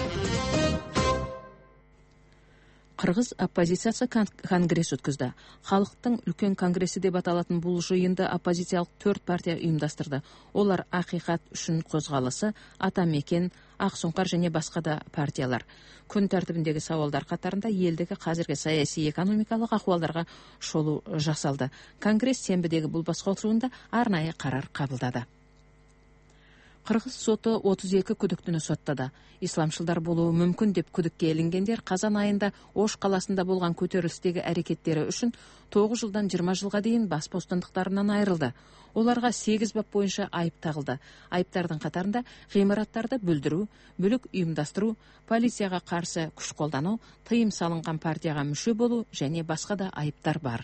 Қырғыз оппозициясы конгресс өткізді. Халықтың үлкен конгресі деп аталатын бұл жиынды оппозициялық 4 партия ұйымдастырды. Олар Ақиқат үшін қозғалысы, Атамекен, Ақсұңқар және басқа да партиялар. Күн тәртібіндегі сауалдар қатарында елдегі қазіргі саяси экономикалық ахуалдарға шолу жасалды. Конгресс сенбідегі бұл басқосуында арнайы қарар қабылдады. Қырғыз соты 32 күдіктіні соттады. Исламшылдар болуы мүмкін деп күдікке ілінгендер қазан айында Ош қаласында болған көтерілістегі әрекеттері үшін 9 жылдан 20 жылға дейін бас бостандықтарынан айырылды. Оларға 8 бап бойынша айып тағылды. Айыптардың қатарында ғимараттарды бүлдіру, бүлік ұйымдастыру, полицияға қарсы күш қолдану, тыйым салынған партияға мүше болу және басқа да айыптар бар.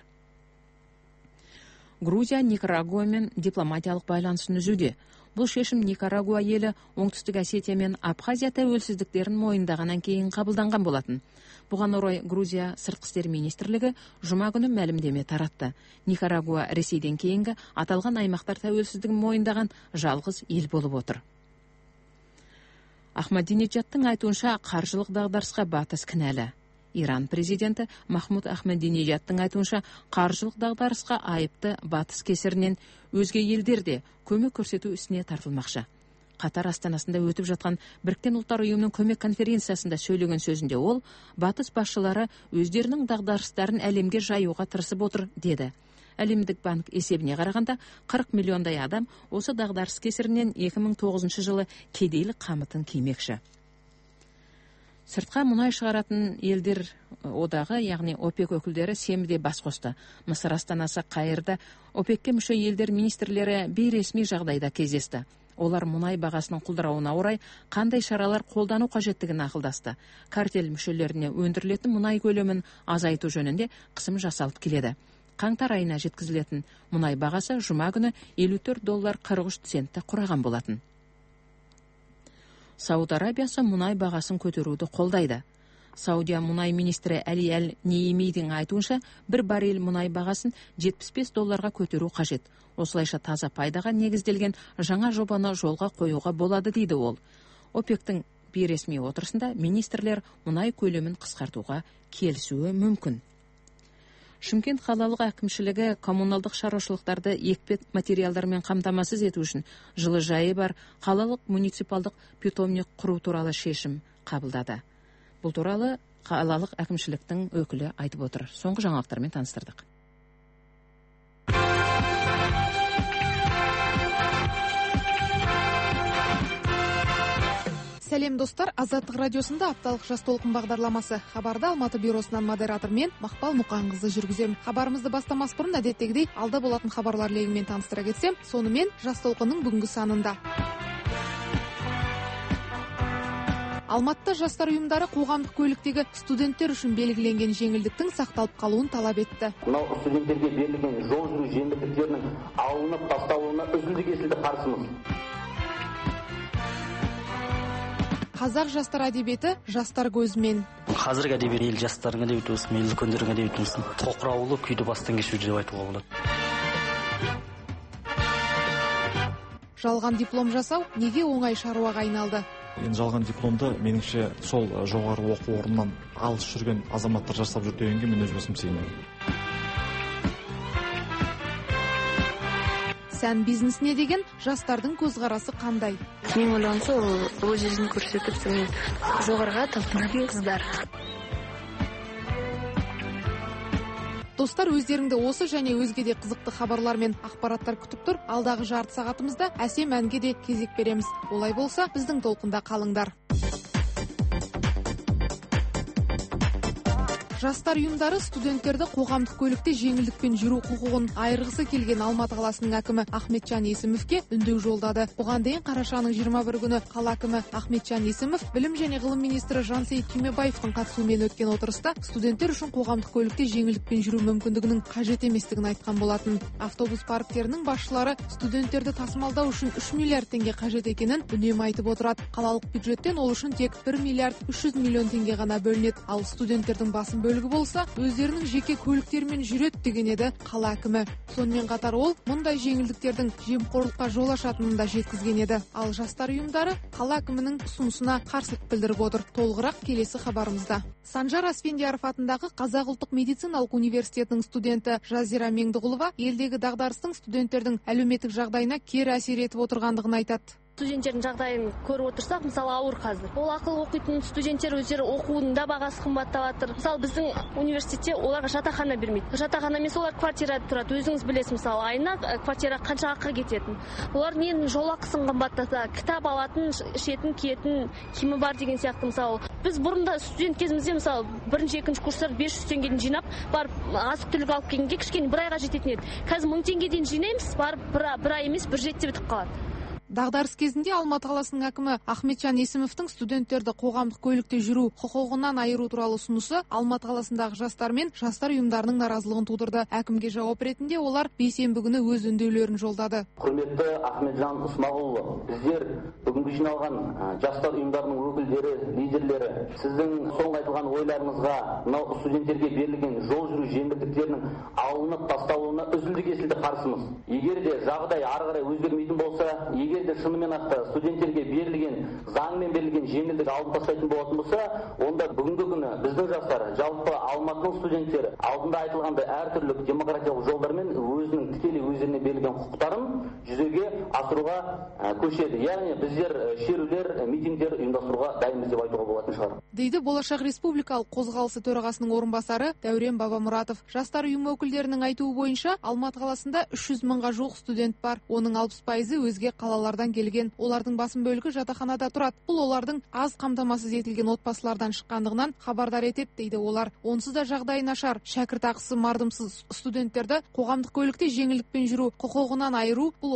Грузия Никарагуамен дипломатиялық байланысын үзуде. Бұл шешім Никарагуа елі Оңтүстік Осетия мен Абхазия тәуелсіздіктерін мойындағаннан кейін қабылданған болатын. Бұған орай Грузия сыртқы істер министрлігі жұма күні мәлімдеме таратты. Никарагуа Ресейден кейінгі аталған аймақтар тәуелсіздігін мойындаған жалғыз ел болып отыр. Ахмадинеджадтың айтуынша қаржылық дағдарысқа батыс кінәлі. Иран президенті Махмуд Ахмадинеджадтың айтуынша қаржылық дағдарысқа айыпты батыс кесірінен өзге елдерде көмек көрсету ісіне тартылмақшы. Қатар астанасында өтіп жатқан Біріккен ұлттар ұйымының көмек конференциясында сөйлеген сөзінде ол, батыс басшылары өздерінің дағдарыстарын әлемге жаюға тырысып отыр, деді. Әлемдік банк есебіне қарағанда 40 миллиондай адам осы дағдарыс кесірінен 2009 жылы кедейлік қамытын кимекші. Сыртқа мұнай шығаратын елдер одағы, яғни ОПЕК өкілдері сенбіде бас қосты. Мысыр астанасы Қайырда ОПЕКке мүше елдер министрлері бейресми жағдайда кездесті. Олар мұнай бағасының құлдырауына орай қандай шаралар қолдану қажеттігін ақылдасты. Картель мүшелеріне өндірілетін мұнай көлемін азайту жөнінде қысым жасалып келеді. Қаңтар айына жеткізілетін мұнай бағасы жұма күні $54.43 құраған болатын. Сауд Арабиясы мұнай бағасын көтеруді қолдайды. Саудия мұнай министрі Әли Әл-Неймидің айтуынша, бір баррель мұнай бағасын $75 көтеру қажет. Осылайша таза пайдаға негізделген жаңа жобаны жолға қоюға болады дейді ол. ОПЕК-тің бейресми отырысында министрлер мұнай көлемін қысқартуға келісуі мүмкін. Шымкент қалалық әкімшілігі коммуналдық шаруашылықтарды екпе материалдармен қамтамасыз ету үшін жылыжайы бар қалалық муниципалдық питомник құру туралы шешім қабылдады. Бұл туралы қалалық әкімшіліктің өкілі айтып отыр. Соңғы жаңалықтармен таныстырдық. Сәлем достар, Азаттық радиосында апталық жас толқын бағдарламасы. Хабарды Алматы бюросынан модератор мен Мақпал Мұқанқызы жүргізем. Хабарымызды бастамас бұрын әдеттегідей алда болатын хабарлар легімен таныстыра кетсем, сонымен жас толқынның бүгінгі санында. Алматыда жастар ұйымдары қоғамдық көліктегі студенттер үшін белгіленген жеңілдіктің сақталып қалуын талап етті. Мынау студенттерге берілген жол жүру жеңілдіктерінің алынып тасталуына үзілді-кесілді қарсымыз. Қазақ жастар әдебиеті жастар көзімен. Қазіргі әдебиет ел жастардың әдебиеті болсын, ел үлкендердің әдебиеті болсын, тоқыраулы күйді бастан кешуде деп айтуға болады. Жалған диплом жасау неге оңай шаруаға айналды? Енді жалған дипломды меніңше сол жоғары оқу орнынан алыс жүрген азаматтар жасап жүр дегенге мен өз басым сенемін. Сән бизнесіне деген жастардың көзқарасы қандай? Мен ойлағанша ол өз жүзін көрсетіп, жоғарыға талпынатын қыздар. Достар, өздеріңді осы және өзге де қызықты хабарлар мен ақпараттар күтіп тұр. Алдағы жарты сағатымызда әсем әнге де кезек береміз. Олай болса, біздің толқында қалыңдар. Жастар ұйымдары студенттерді қоғамдық көлікте жеңілдікпен жүру құқығын айырғысы келген Алматы қаласының әкімі Ахметжан Есімовке үндеу жолдады. Бұған дейін қарашаның 21 күні қала әкімі Ахметжан Есімов білім және ғылым министрі Жансейіт Түймебаевтың қатысуымен өткен отырыста студенттер үшін қоғамдық көлікте жеңілдікпен жүру мүмкіндігінің қажет еместігін айтқан болатын. Автобус парктерінің басшылары студенттерді тасымалдау үшін 3 миллиард теңге қажет екенін үнемі айтып отырады. Қалалық бюджеттен ол үшін тек 1 миллиард 300 миллион теңге ғана бөлінеді. Ал студенттердің басым бөлігі болса, өздерінің жеке көліктерімен жүреді деген еді қала әкімі. Сонымен қатар ол мұндай жеңілдіктердің жемқорлыққа жол ашатынын да жеткізген еді. Ал жастар ұйымдары қала әкімінің ұсынысына қарсылық білдіріп отыр. Толығырақ келесі хабарымызда. Санжар Асфендияров атындағы Қазақ ұлттық медициналық университетінің студенті Жазира Меңдіғұлова елдегі дағдарыстың студенттердің әлеуметтік жағдайына кері әсер етіп отырғандығын айтады. Студенттердің жағдайын көріп отырсақ, мысалы ауыр қазір. Ол ақылы оқитын студенттер өздері оқудың да бағасы қымбаттап жатыр. Мысалы біздің университетте оларға жатақхана бермейді. Жатақхана емес, олар квартирада тұрады. Өзіңіз білесіз, мысалы айына квартира қанша ақы кететін. Олар ненің жол ақысын қымбаттаса, кітап алатын, ішетін, киетін киімі бар деген сияқты. Мысалы біз бұрында студент кезімізде мысалы бірінші, екінші курстар 500 теңгеден жинап, барып азық-түлік алып келгенге кішкене бір айға жететін еді. Қазір 1000 теңгеден жинаймыз, барып бір ай емес, бір жетте бітіп қалады. Дағдарыс кезінде Алматы қаласының әкімі Ахметжан Есімовтің студенттерді қоғамдық көлікте жүру құқығынан айыру туралы ұсынысы Алматы қаласындағы жастар мен жастар ұйымдарының наразылығын тудырды. Әкімге жауап ретінде олар бейсенбі күні өз үндеулерін жолдады. Құрметті Ахметжан Исмағұлұлы, біздер бүгінгі жиналған жастар ұйымдарының өкілдері, лидерлері, сіздің соңғы айтылған ойларыңызға, мынау студенттерге берілген жол жүру жеңілдіктерінің алынып тасталуына үзілді-кесілді қарсымыз. Егер де жағдай ары қарай өзгермейтін болса, егер де шынымен ақ студенттерге берілген заңмен берілген жеңілдік алып тастайтын болатын болса, онда бүгінгі күні біздің жастар, жалпы Алматының студенттері алдында айтылғандай әртүрлі демократиялық жолдармен өзінің тікелей өздеріне берілген құқықтарын жүзеге асыруға көшеді. Яғни біздер шерулер, митингдер ұйымдастыруға дайынбыз деп айтуға болатын шығар. Дейді Болашақ Республикалық қозғалысы төрағасының орынбасары Дәурен Бабамұратов. Жастар ұйымы өкілдерінің айтуы бойынша Алматы қаласында 300 мыңға жуық студент бар. Оның 60% өзге қалалардан келген. Олардың басым бөлігі жатақханада тұрады. Бұл олардың аз қамтамасыз етілген отбасылардан шыққандығынан хабардар етеді дейді олар. Онсыз да жағдай нашар. Шәкіртақысы мардымсыз студенттерді қоғамдық көлікте жеңілдікпен жүру құқығынан айыру бұл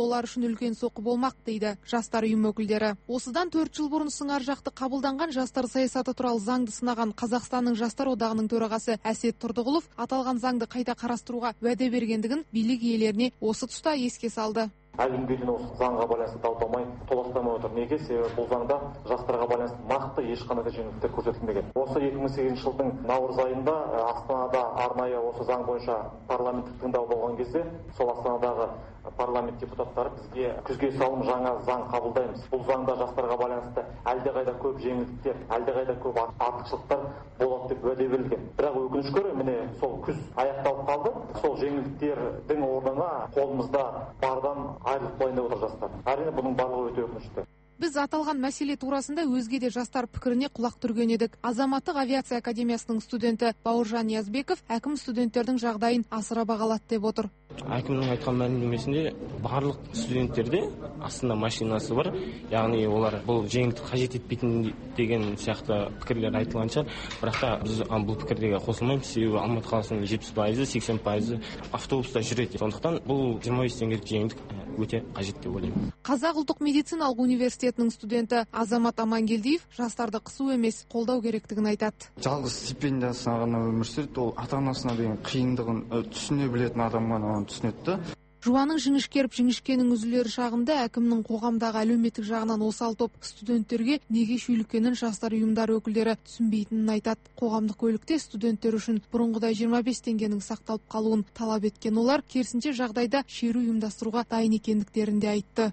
олар үшін үлкен соққы болмақ дейді жастар ұйым өкілдері. Осыдан 4 жыл бұрын сыңар жақты қабылданған жастар саясаты туралы заңды сынаған Қазақстанның жастар одағының төрағасы Әсет Тұрдығұлов аталған заңды қайта қарастыруға уәде бергендігін билік иелеріне осы тұста еске салды. Әлі күнге дейін осы заңға байланысты дау дамай толастамай отыр. Неге? Себебі бұл заңда жастарға байланысты нақты ешқандай да жеңілдіктер көрсетілмеген. Осы 2008 жылдың наурыз айында Астанада арнайы осы заң бойынша парламенттік тыңдау болған кезде сол Астанадағы парламент депутаттары бізге күзге салым жаңа заң қабылдаймыз. Бұл заңда жастарға байланысты әлдеқайда көп жеңілдіктер, әлдеқайда көп артықшылықтар болады деп уәде берілген. Бірақ өкінішке орай міне сол күз аяқталып қалды. Сол жеңілдіктердің орнына қолымызда бардан айырылып қалайын деп отыр жастар. Әрине бұның барлығы өте өкінішті. Біз аталған мәселе турасында өзге де жастар пікіріне құлақ түрген едік. Азаматтық авиация академиясының студенті Бауыржан Язбеков әкім студенттердің жағдайын асыра бағалады деп отыр. Әкімнің айтқан мәлімдемесінде барлық студенттерде астында машинасы бар, яғни олар бұл жеңілдік қажет етпейтін деген сияқты пікірлер айтылған шығар. Бірақ та біз бұл пікірдегі қосылмаймыз, себебі Алматы қаласының 70%, 80% автобуста жүреді. Сондықтан бұл 25 теңгелік жеңілдік өте қажет деп ойлаймын. Қазақ ұлттық медициналық университетінің студенті Азамат Амангелдиев жастарды қысу емес, қолдау керектігін айтады. Жалғыз стипендиясына ғана өмір сүреді, ол ата-анасына деген қиындығын түсіне білетін адам ғана оны түсінеді. Жуаның жіңішкеріп жіңішкенің үзілері шағында әкімнің қоғамдағы әлеуметтік жағынан осал топ студенттерге неге шүйліккенін жастар ұйымдары өкілдері түсінбейтінін айтады. Қоғамдық көлікте студенттер үшін бұрынғыдай 25 теңгенің сақталып қалуын талап еткен олар керісінше жағдайда шеру ұйымдастыруға дайын екендіктерін де айтты.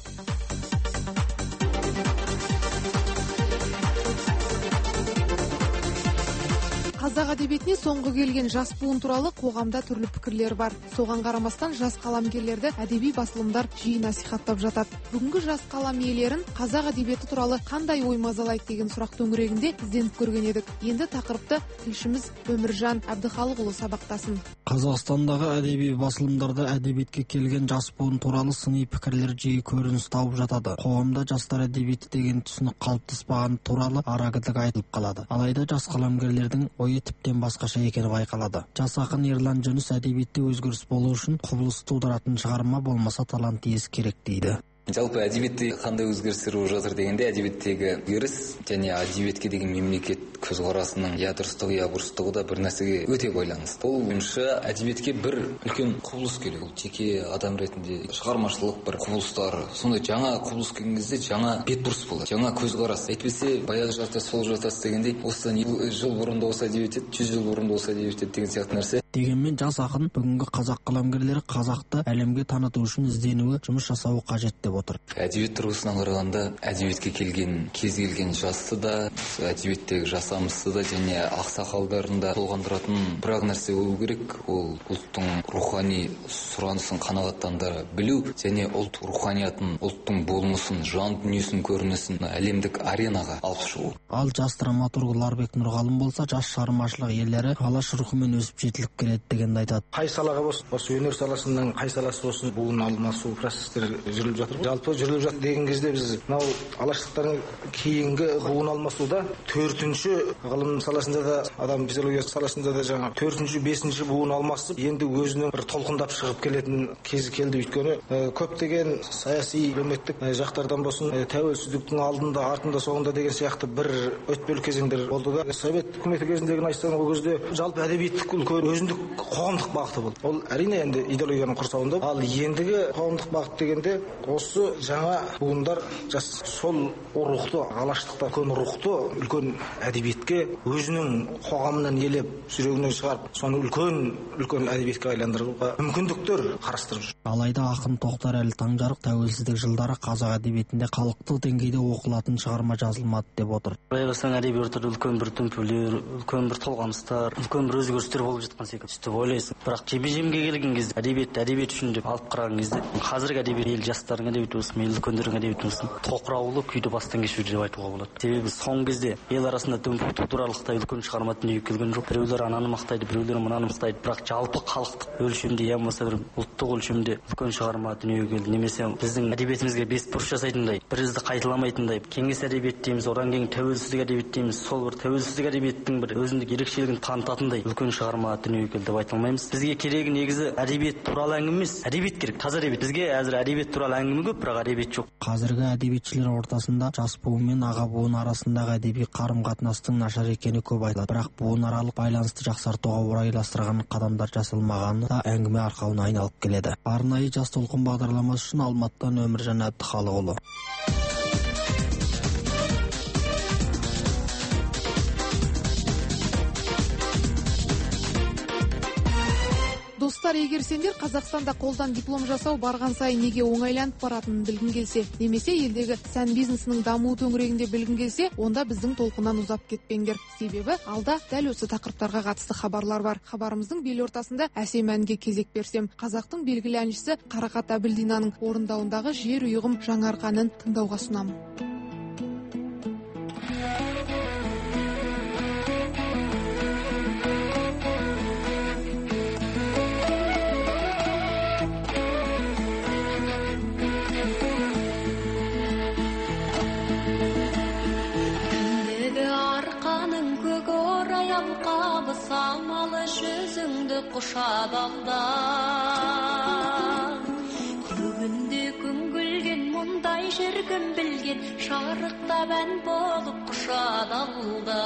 Қазақ әдебиетіне соңғы келген жас буын туралы қоғамда түрлі пікірлер бар. Соған қарамастан жас қаламгерлерді әдеби басылымдар жиі насихаттап жатады. Бүгінгі жас қалам иелерін қазақ әдебиеті туралы қандай ой мазалайды деген сұрақ төңірегінде ізденіп көрген едік. Енді тақырыпты тілшіміз Өміржан Әбдіхалықұлы сабақтасын. Қазақстандағы әдеби басылымдарда әдебиетке келген жас буын туралы сыни пікірлер жиі көрініс тауып жатады. Қоғамда жастар әдебиеті деген түсінік қалыптаспаған туралы арагідік айтылып қалады. Алайда жас қаламгерлердің ойы тіптен басқаша екені байқалады. Жас ақын Ерлан Жүніс әдебиетте өзгеріс болу үшін құбылыс тудыратын шығарма болмаса талант иесі керек дейді. Жалпы әдебиетте қандай өзгерістер болып жатыр дегенде, әдебиеттегі өзгеріс және әдебиетке деген мемлекет көзқарасының я дұрыстығы, я бұрыстығы да бір нәрсеге өте байланысты. Бұл бойынша әдебиетке бір үлкен құбылыс керек. Ол жеке адам ретінде шығармашылық бір құбылыстар, сондай жаңа құбылыс келген кезде жаңа бетбұрыс болады, жаңа көзқарас. Әйтпесе баяғы жартас, сол жартас дегендей, осыдан жыл бұрын да осы әдебиет еді, 100 жыл бұрын да осы әдебиет еді деген сияқты нәрсе. Дегенмен жас ақын бүгінгі қазақ қаламгерлері қазақты әлемге таныту үшін ізденуі, жұмыс жасауы қажет деп отыр. Әдебиет тұрғысынан қарағанда әдебиетке келген кез келген жасты да, әдебиеттегі жасамысты да және ақсақалдарын да толғандыратын бір нәрсе болу керек. Ол ұлттың рухани сұранысын қанағаттандыра білу және ұлт руханиятын, ұлттың болмысын, жан дүниесінің көрінісін әлемдік аренаға алып шығу. Ал жас драматург Ларбек Нұрғалым болса, жас шығармашылық иелері алаш рухымен өсіп жетіліп келеді дегенді айтады. Қай салаға болсын, осы өнер саласының қай саласы болсын, буын алмасу процестер жүріліп жатыр. Жалпы жүріліп жатыр деген кезде біз мынау алаштықтардың кейінгі буын алмасуда 4-ші ғылым саласында да, адам физиологиясы саласында да жаңа 4-ші, 5-ші буын алмасып, енді өзінің бір толқындап шығып келетін кезі келді. Өйткені көптеген саяси әлеуметтік жақтардан болсын, тәуелсіздіктің алдында, артында, соңында деген сияқты бір өтпелі кезеңдер болды да. Совет үкіметі кезіндегі айтсаң, ол кезде жалпы әдебиеттік үлкен өзіндік қоғамдық бағыты болды. Ол әрине енді идеологияның құрсауында. Ал ендігі қоғамдық бағыт дегенде осы жаңа буындар жас сол рухты, алаштықта үлкен рухты үлкен әдебиетке өзінің қоғамынан елеп, жүрегінен шығарып, соны үлкен әдебиетке айландыруға мүмкіндіктер қарастырып жүр. Алайда ақын Тоқтарәлі Таңжарық тәуелсіздік жылдары қазақ әдебиетінде халықтық деңгейде оқылатын шығарма жазылмады деп отыр. Байғыстан әдебиетте үлкен бір дүмпулер, үлкен бір толғаныстар, үлкен бір өзгерістер болып жатқан секілді сөйтіп ойлайсың. Бірақ жеме-жемге келген кезде әдебиет үшін деп алып қараған кезде қазіргі әдебиет ел жастарына деп айтабыз, мейлі үлкендеріңе деп айтабыз. Тоқыраулы күйді бастан кешуде деп айтуға болады. Себебі соңғы кезде ел арасында дүмпу тудырарлықтай үлкен шығарма дүниеге келген жоқ. Біреулер ананы мақтайды, біреулер мынаны мақтайды, бірақ жалпы халықтық өлшемде, я болмаса бір ұлттық өлшемде үлкен шығарма дүниеге келді. Немесе біздің әдебиетімізге бесбұрыш жасайтындай, бір ізді қайталамайтындай, кеңес әдебиеті дейміз, одан кейін тәуелсіздік әдебиеті дейміз, сол бір тәуелсіздік әдебиеттің бір өзіндік ерекшелігін танытатындай үлкен шығарма дүниеге келді деп айта алмаймыз. Бізге керегі негізі әдебиет туралы әңгіме емес, әдебиет керек, таза әдебиет. Бізге әзір әдебиет туралы әңгіме көп, бірақ әдебиет жоқ. Қазіргі әдебиетшілер ортасында жас буын мен аға буын арасындағы әдеби қарым-қатынастың нашар екені көп айтылады. Бірақ буынаралық байланысты жақсартуға орайластырған қадамдар жасалмағаны да әңгіме арқауына айналып келеді. Арнайы жас толқын бағдарламасы үшін Алматыдан Өміржан Әбдіхалықұлы. Достар, егер сендер Қазақстанда қолдан диплом жасау барған сайын неге оңайланып баратынын білгің келсе, немесе елдегі сән бизнесінің дамуы төңірегінде білгің келсе, онда біздің толқыннан ұзап кетпеңдер. Себебі алда дәл осы тақырыптарға қатысты хабарлар бар. Хабарымыздың бел ортасында әсем әнге кезек берсем, қазақтың белгілі әншісі Қарақат Әбілдинаның орындауындағы Жер ұйығым жаңарғанын тыңдауға ұсынамын. Самалы жүзіңді құшап алда, көгінде күн күлген мұндай жүргім білген, шарықтап ән болып құшап алда.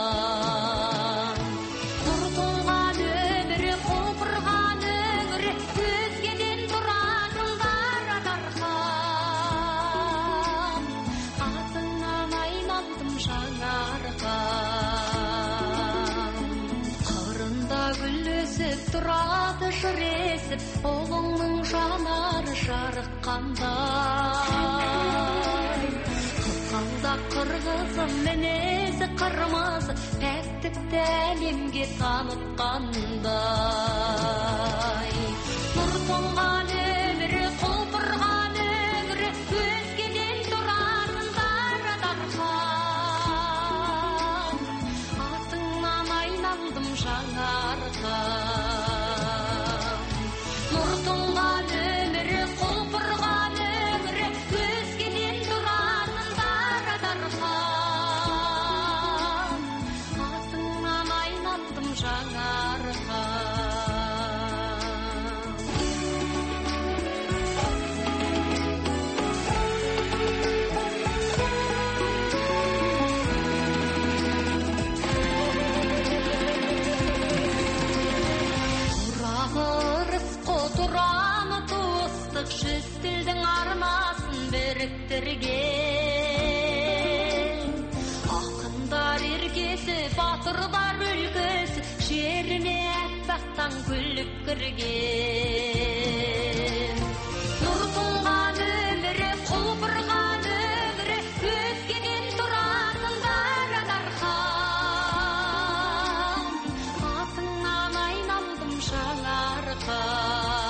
Нұр толған өмірі, құлпырған өңірі, өзгеден тұратын дара дархан, атыңнан айналдым жаңарған. Тұрады жыр есіп, ұлыңның жанары жарыққандай. Қызғалдақ қырғызым, мінезі қырмызы, пәктікті әлемге танытқандай. Нұр толған өмірі, құлпырған өңірі, өзгеден тұратын дара дархан, атыңнан айналдым жаңарған. Жүз тілдің арнасын біріктірген, ақындар ергесі, батырдар өлкесі, жеріне әппақтан күліп кірген. Нұр толған өмірі, құлпырған өмірі, өзгеден тұратын дара дархан, атыңнан айналдым жаңарған.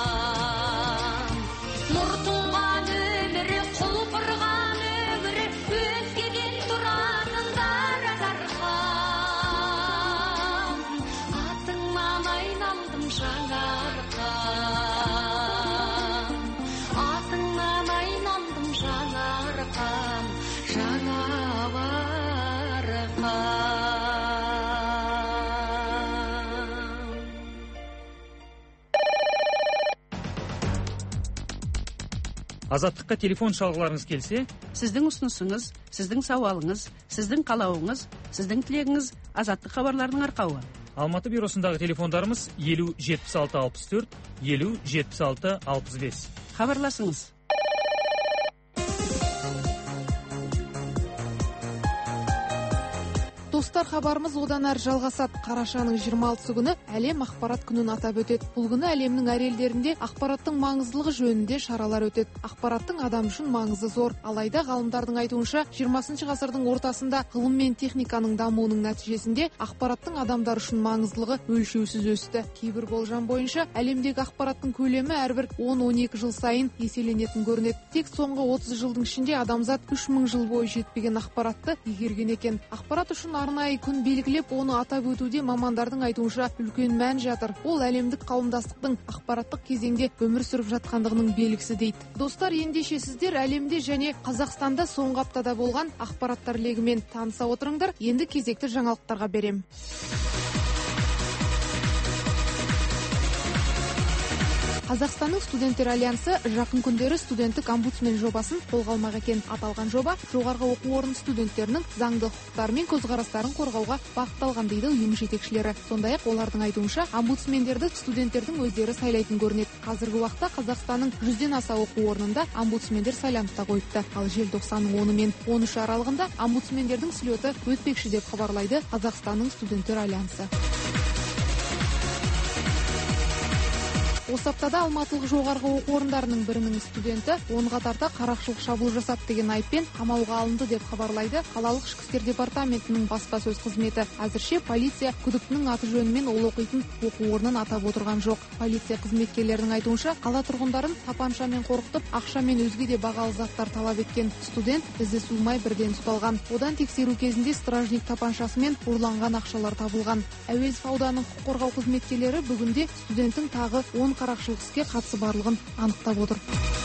Азаттыққа телефон шалғыларыңыз келсе, сіздің ұсынысыңыз, сіздің сауалыңыз, сіздің қалауыңыз, сіздің тілегіңіз Азаттық хабарларының арқауы. Алматы бюросындағы телефондарымыз 50-76-64, 50-76-65. Хабарласыңыз. Достар, хабарымыз одан әрі жалғасады. Қарашаның 26 күні әлем ақпарат күнін атап өтеді. Бұл күні әлемнің әр елдерінде ақпараттың маңыздылығы жөнінде шаралар өтеді. Ақпараттың адам үшін маңызы зор. Алайда ғалымдардың айтуынша 20 ғасырдың ортасында ғылым мен техниканың дамуының нәтижесінде ақпараттың адамдар үшін маңыздылығы өлшеусіз өсті. Кейбір болжам бойынша әлемдегі ақпараттың көлемі әрбір 10-12 жыл сайын еселенетін көрінеді. Тек соңғы 30 жылдың ішінде адамзат 3000 жыл бойы жетпеген ақпаратты игерген екен. Ақпарат үшін арнайы күн белгілеп, оны атап өтуде мамандардың айтуынша үлкен мән жатыр. Ол әлемдік қауымдастықтың ақпараттық кезеңде өмір сүріп жатқандығының белгісі дейді. Достар, ендеше сіздер әлемде және Қазақстанда соңғы аптада болған ақпараттар легімен таныса отырыңдар. Енді кезекті жаңалықтарға берем. Қазақстанның студенттер альянсы жақын күндері студенттік омбудсмен жобасын қолға алмақ екен. Аталған жоба жоғарғы оқу орны студенттерінің заңды құқықтары мен көзқарастарын қорғауға бағытталған дейді ұйым жетекшілері. Сондай-ақ олардың айтуынша, омбудсмендерді студенттердің өздері сайлайтын көрінеді. Қазіргі уақытта Қазақстанның 100-ден аса оқу орнында омбудсмендер сайланып та қойыпты. Ал желтоқсанның 10 мен 13 аралығында омбудсмендердің слеті өтпекші деп хабарлайды Қазақстанның студенттер альянсы. Осы аптада алматылық жоғарғы оқу орындарының бірінің студенті 10-ға тарта қарақшылық шабуыл жасап деген айыппен қамауға алынды деп хабарлайды қалалық ішкі істер департаментінің баспасөз қызметі. Әзірше полиция күдіктінің аты жөнімен ол оқитын оқу орнын атап отырған жоқ. Полиция қызметкерлерінің айтуынша, қала тұрғындарын тапаншамен қорқытып, ақша мен өзге де бағалы заттар талап еткен студент ізі суымай бірден ұсталған. Одан тексеру кезінде стражник тапаншасымен ұрланған ақшалар табылған. Әуезов ауданының құқық қорғау қызметкерлері бүгінде студенттің тағы 10 қарақшылық іске қатысы барлығын анықтап отыр.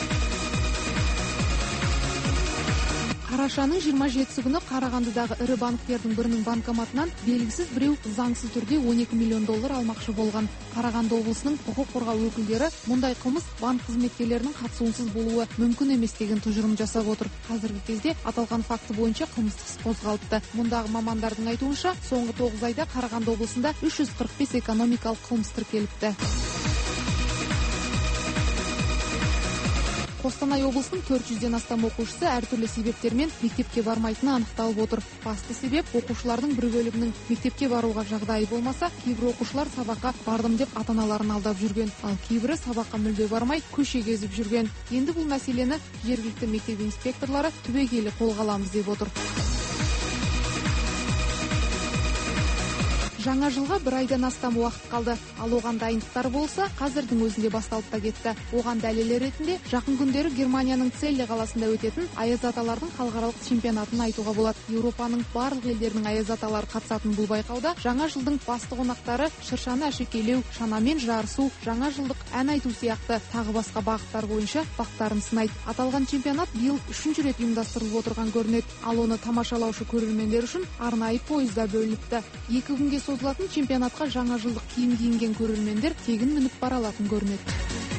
Қарашаның 27 күні Қарағандыдағы ірі банктердің бірінің банкоматынан белгісіз біреу заңсыз түрде 12 миллион доллар алмақшы болған. Қарағанды облысының құқық қорғау өкілдері мұндай қылмыс банк қызметкерлерінің қатысуынсыз болуы мүмкін емес деген тұжырым жасап отыр. Қазіргі кезде аталған факті бойынша қылмыстық іс қозғалыпты. Мұндағы мамандардың айтуынша, соңғы 9 айда Қарағанды облысында 345 экономикалық қылмыс тіркеліпті. Қостанай облысының 400-ден астам оқушысы әртүрлі себептермен мектепке бармайтыны анықталып отыр. Басты себеп оқушылардың бір бөлігінің мектепке баруға жағдайы болмаса, кейбір оқушылар сабаққа бардым деп ата-аналарын алдап жүрген, ал кейбірі сабаққа мүлде бармай көше кезіп жүрген. Енді бұл мәселені жергілікті мектеп инспекторлары түбегейлі қолға аламыз деп отыр. Жаңа жылға бір айдан астам уақыт қалды, ал оған дайындықтар болса, қазірдің өзінде басталып та кетті. Оған дәлелі ретінде жақын күндері Германияның Целле қаласында өтетін аяз аталардың халықаралық чемпионатын айтуға болады. Еуропаның барлық елдерінің аяз аталары қатысатын бұл байқауда жаңа жылдың басты қонақтары шыршаны әшекейлеу, шанамен жарысу, жаңа жылдық ән айту сияқты тағы басқа бағыттар бойынша бақтарын сынайды. Аталған чемпионат биыл 3-ші рет ұйымдастырылып отырған көрінеді, ал оны тамашалаушы көрермендер үшін арнайы пойызда бөлініпті. 2 күнге созылатын чемпионатқа жаңа жылдық киім киінген көрермендер тегін мініп бара алатын көрінеді.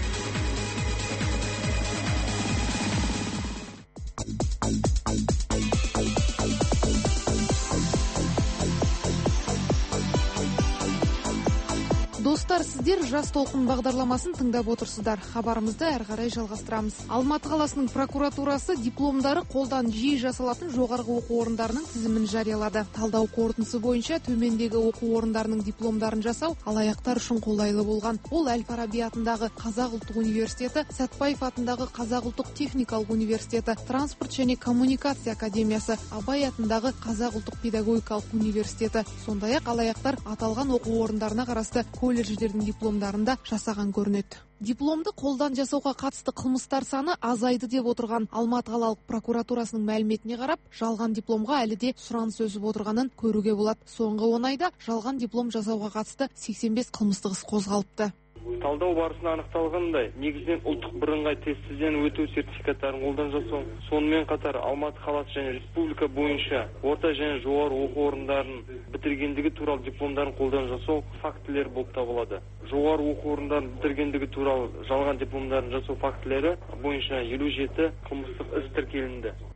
Достар, сіздер Жас толқын бағдарламасын тыңдап отырсыздар. Хабарымызды әрі қарай жалғастырамыз. Алматы қаласының прокуратурасы дипломдары қолдан жиі жасалатын жоғарғы оқу орындарының тізімін жариялады. Талдау қорытындысы бойынша төмендегі оқу орындарының дипломдарын жасау алаяқтар үшін қолайлы болған. Ол Әл-Фараби атындағы Қазақ ұлттық университеті, Сәтпаев атындағы Қазақ ұлттық техникалық университеті, Транспорт және коммуникация академиясы, Абай атындағы Қазақ ұлттық педагогикалық университеті. Сондай-ақ алаяқтар аталған оқу орындарына қарасты колледждердің дипломдарында жасаған көрінеді. Дипломды қолдан жасауға қатысты қылмыстар саны азайды деп отырған Алматы қалалық прокуратурасының мәліметіне қарап, жалған дипломға әлі де сұраныс өсіп отырғанын көруге болады. Соңғы 10 айда жалған диплом жасауға қатысты 85 қылмыстық іс қозғалыпты. Талдау барысында анықталғандай, негізінен ұлттық бірыңғай тестіден өту сертификаттарын қолдан жасау, сонымен қатар Алматы қаласы және республика бойынша орта және жоғары оқу орындарын бітіргендігі туралы дипломдарын қолдан жасау фактілері болып табылады. Жоғары оқу орындарын бітіргендігі туралы жалған дипломдарын жасау фактілері бойынша 57 қылмыстық іс тіркелінді.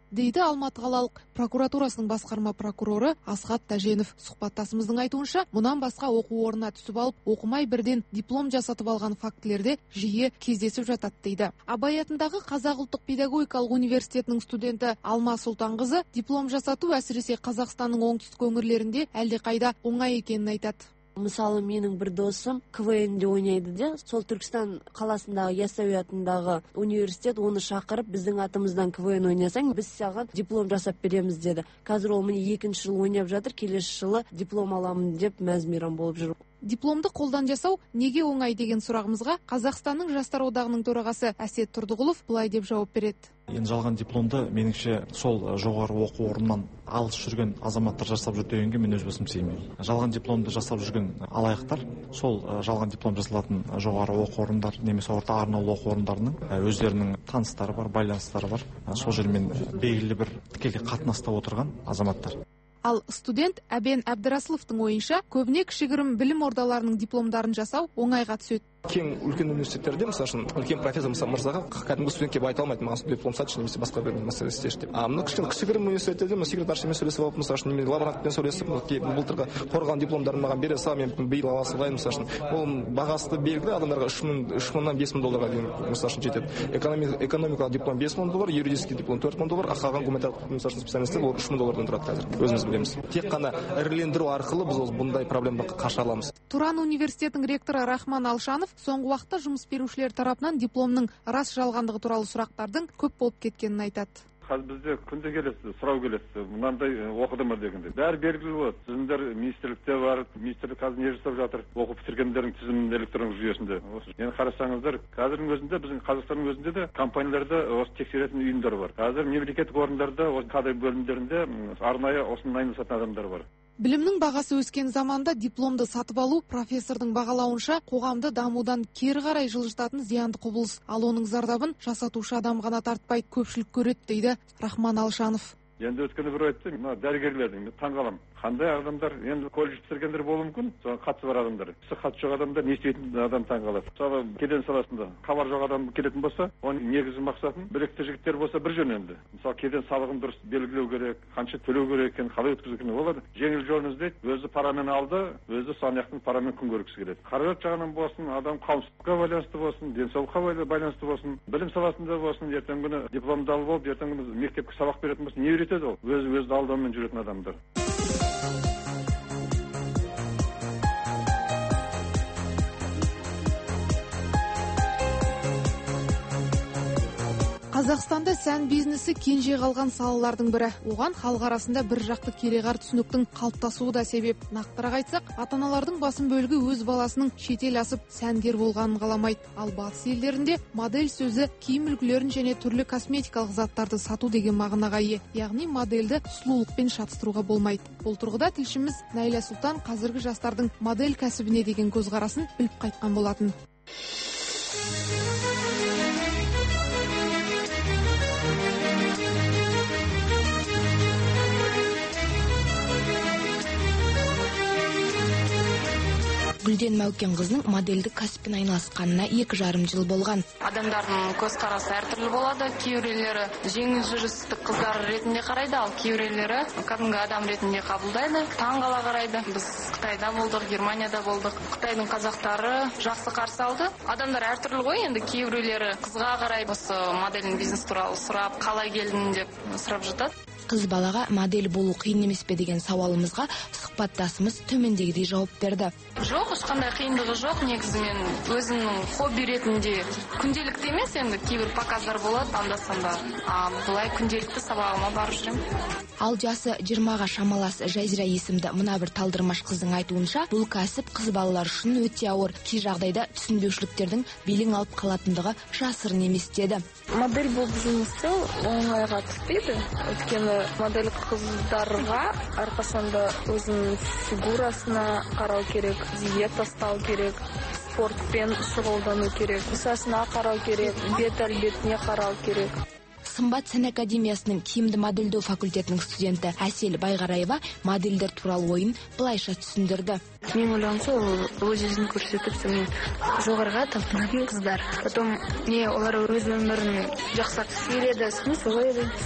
дейді Алматы қалалық прокуратурасының басқарма прокуроры Асхат Тәженов. Сұхбаттасымыздың айтуынша, мұнан басқа оқу орнына түсіп алып, оқымай бірден диплом жасатып алған фактілерде жиі кездесіп жатады дейді. Абай атындағы Қазақ ұлттық педагогикалық университетінің студенті Алма Сұлтанқызы диплом жасату әсіресе Қазақстанның оңтүстік өңірлерінде әлдеқайда оңай екенін айтады. Мысалы, менің бір досым КВН-де ойнайды де, сол Түркістан қаласындағы Яссауи атындағы университет оны шақырып, біздің атымыздан КВН ойнасаң, біз саған диплом жасап береміз деді. Қазір ол міне 2-ші жыл ойнап жатыр, келесі жылы диплом аламын деп мәз-мейрам болып жүр. Дипломды қолдан жасау неге оңай деген сұрағымызға Қазақстанның жастар одағының төрағасы Әсет Тұрдығұлов былай деп жауап береді. Енді жалған дипломды меніңше сол жоғары оқу орнынан алыс жүрген азаматтар жасап жүр дегенге мен өз басым сенбеймін. Жалған дипломды жасап жүрген алаяқтар сол жалған диплом жасалатын жоғары оқу орындар немесе орта арнаулы оқу орындарының өздерінің таныстары бар, байланыстары бар. Сол жермен белгілі бір тікелей қатынаста отырған азаматтар. Ал студент Әбен Әбдірасыловтың ойынша, көбіне кішігірім білім ордаларының дипломдарын жасау оңайға түседі. Кең үлкен университеттерде, мысалы үшін, үлкен профессор мырзаға кәдімгі студентке айта алмайды, маған диплом сатшы немесе басқа бір мәселе істеші деп. Мына кішігірім университеттерде секретаршымен сөйлесіп алып, мысалы үшін, лаборантпен сөйлесіп, былтырғы қорғаған дипломдарын маған бере сала, мен биыл ала салайын, мысалы үшін. Ол бағасы белгілі, адамдарға 3.000-нан 5.000 долларға дейін, мысалы үшін, жетеді. Экономикалық диплом 5.000 доллар, юридический диплом 4.000 доллар, қалған гуманитарлық, мысалы үшін, специалистер ол 3.000 доллардан тұрады қазір. Өзіміз білеміз. Тек қана ірілендіру арқылы біз бұндай проблеманы қаша аламыз. Туран университетінің ректоры Рахман Алшанов соңғы уақытта жұмыс берушілер тарапынан дипломның рас жалғандығы туралы сұрақтардың көп болып кеткенін айтады. Қазір бізде күнде келесі, сұрау келесі, мынандай оқыды ма дегенде. Бәрі белгілі болады. Тізімдер министрлікте бар, министрлік қазір не жасап жатыр, оқып бітіргендердің тізімін электрондық жүйесінде. Енді қарасаңыздар, қазірдің өзінде біздің Қазақстанның өзінде де компанияларда осы тексеретін ұйымдар бар. Қазір мемлекеттік орындарда осы кадр бөлімдерінде арнайы осымен айналысатын адамдар бар. Білімнің бағасы өскен заманда дипломды сатып алу профессордың бағалауынша қоғамды дамудан кері қарай жылжытатын зиянды құбылыс. Ал оның зардабын жасатушы адам ғана тартпайды, көпшілік көреді дейді Рахман Алшанов. Енді өткені бір айтты, мына дәрігерлердің таңғаламын. Қандай адамдар, енді колледж бітіргендер болуы мүмкін, соған қатысы бар адамдар. Қатысы жоқ адамдар не істейтін адам таңғалады. Мысалы, кеден саласында хабар жоқ адам келетін болса, оның негізгі мақсатын білікті жігіттер болса бір жөн енді. Мысалы, кеден салығын дұрыс белгілеу керек, қанша төлеу керек екенін, қалай өткізу керек болады. Жеңіл жолын іздейді, өзі парамен алды, өзі санияқтың парамен күн көргісі келеді. Қаражат жағынан болсын, адам қауіпсіздікке байланысты болсын, денсаулыққа байланысты болсын, білім саласында болсын, ертеңгі күні дипломды алып алып, ертеңгі күні мектепке сабақ беретін болсын, не үйретеді ол? Өзі алдаумен жүретін адамдар. Қазақстанда сән бизнесі кенже қалған салалардың бірі. Оған халық арасында бір жақты кереғар түсініктің қалыптасуы да себеп. Нақтырақ айтсақ, ата-аналардың басым бөлігі өз баласының шетел асып сәнгер болғанын қаламайды. Ал батыс елдерінде модель сөзі киім үлгілерін және түрлі косметикалық заттарды сату деген мағынаға ие. Яғни модельді сұлулықпен шатыстыруға болмайды. Бұл тұрғыда тілшіміз Найля Сұлтан қазіргі жастардың модель кәсібіне деген көзқарасын біліп қайтқан болатын. Гүлден Мәукенқызының модельдік кәсіппен айналысқанына 2,5 жыл болған. Адамдардың көзқарасы әртүрлі болады. Кейбіреулері жеңіл жүрістік қыздар ретінде қарайды, ал кейбіреулері кәдімгі адам ретінде қабылдайды. Таңғала қарайды. Біз Қытайда болдық, Германияда болдық. Қытайдың қазақтары жақсы қарсы алды. Адамдар әртүрлі ғой, енді кейбіреулері қызға қарай осы модельдің бизнес туралы сұрап, қалай келдің деп сұрап жатады. Қыз балаға модель болу қиын емес пе деген сауалымызға сұхбаттасымыз төмендегідей жауап берді. Жоқ, ешқандай қиындығы жоқ. Негізі мен өзімнің хобби ретінде күнделікті емес, енді кейбір показдар болады анда-санда. Бұлай күнделікті сабағыма барып жүремін. Ал жасы 20-ға шамалас Жазира есімді мына бір талдырмаш қыздың айтуынша, бұл кәсіп қыз балалар үшін өте ауыр. Кей жағдайда түсінбеушіліктердің белең алып қалатындығы жасырын емес деді. Модель болып жұмыс істеу оңайға түспейді. Өйткені модель қыздарға әрқашанда өзінің фигурасына қарау керек, диета ұстау керек, спортпен шұғылдану керек, ұсасына қарау керек, бет әлбетіне қарау керек. Сымбат сән академиясының киімді модельдеу факультетінің студенті Әсел Байғараева модельдер туралы ойын былайша түсіндірді. Мен ойлауымша, ол өз жүзін көрсетіп, сонымен жоғарыға талпынатын қыздар. Потом олар өз өмірін жақсартқысы келеді, солай еді, сондай.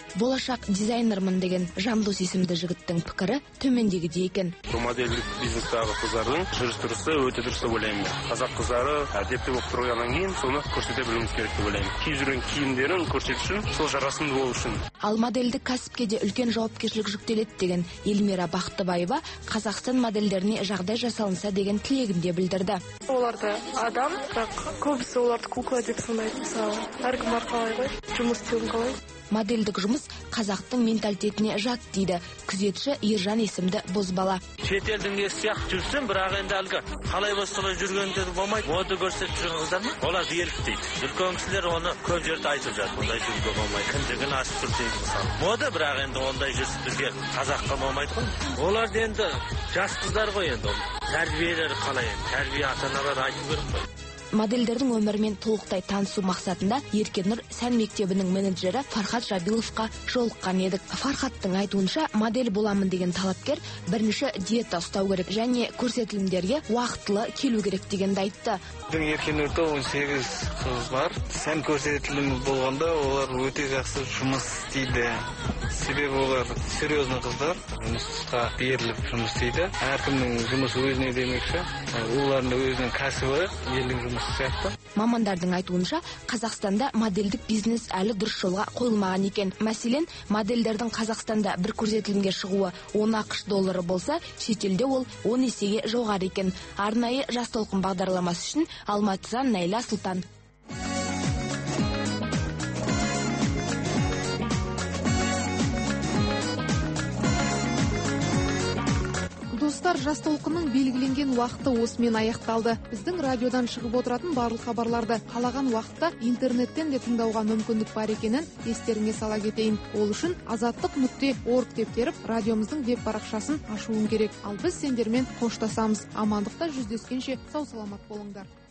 Болашақ дизайнермын деген Жандос есімді жігіттің пікірі төмендегідей екен. Модельдік бизнестағы қыздардың жүріс-тұрысы өте дұрыс деп ойлаймын. Қазақ қыздары әдепті болып тұрғаннан кейін соны көрсете білуіміз керек деп ойлаймын. Киіп жүрген киімдерін көрсету үшін, сол жарасымды болу үшін. Ал модельдік кәсіпке де үлкен жауапкершілік жүктеледі деген Эльмира Бақтыбаева Қазақстан модельдеріне жағдай жасалынса деген тілегін де білдірді. Оларды адам, бірақ көбісі оларды кукла деп санайды. Мысалы, әркім арқалай ғой, жұмыс істеуін қалай. Модельдік жұмыс қазақтың менталитетіне жат дейді күзетші Ержан есімді бозбала. Шетелдің сияқты жүрсем, бірақ енді әлгі қалай солай жүргенде болмайды. Мода көрсетіп жүрген қыздар ма? Олар еліктейді. Үлкен кісілер оны көп жерде айтып жатыр. Ондай жүруге болмайды. Кіндігін ашып тұр дейді мысалы. Мода бірақ енді ондай жүріс бізге қазаққа болмайды ғой. Олар енді жас қыздар ғой енді. Тәрбиелері қалай енді? Тәрбие ата-аналар айту керек қой. Модельдердің өмірімен толықтай танысу мақсатында Еркенұр сән мектебінің менеджері Фархат Жабиловқа жолыққан едік. Фархаттың айтуынша модель боламын деген талапкер бірінші диета ұстау керек және көрсетілімдерге уақытылы келу керек дегенді айтты. Еркенұрда 18 қыз бар. Сән көрсетілімі болғанда олар өте жақсы жұмыс істейді. Себебі олар серьезный қыздар, жұмысқа беріліп жұмыс істейді. Әркімнің жұмысы өзіне демекші. Олардың өзінің кәсібі, елдің жұмысы сияқты. Мамандардың айтуынша Қазақстанда модельдік бизнес әлі дұрыс жолға қойылмаған екен. Мәселен, модельдердің Қазақстанда бір көрсетілімге шығуы 10 ақш доллары болса, шетелде ол 10 есеге жоғары екен. Арнайы жас толқын бағдарламасы үшін Алматыдан Найла Сұлтан. Достар, жас толқынның белгіленген уақыты осымен аяқталды. Біздің радиодан шығып отыратын барлық хабарларды қалаған уақытта интернеттен де тыңдауға мүмкіндік бар екенін естеріңе сала кетейін. Ол үшін azаттық.org деп теріп, радиомыздың веб парақшасын ашуың керек. Ал біз сендермен қоштасамыз. Амандықта жүздескенше сау саламат болыңдар.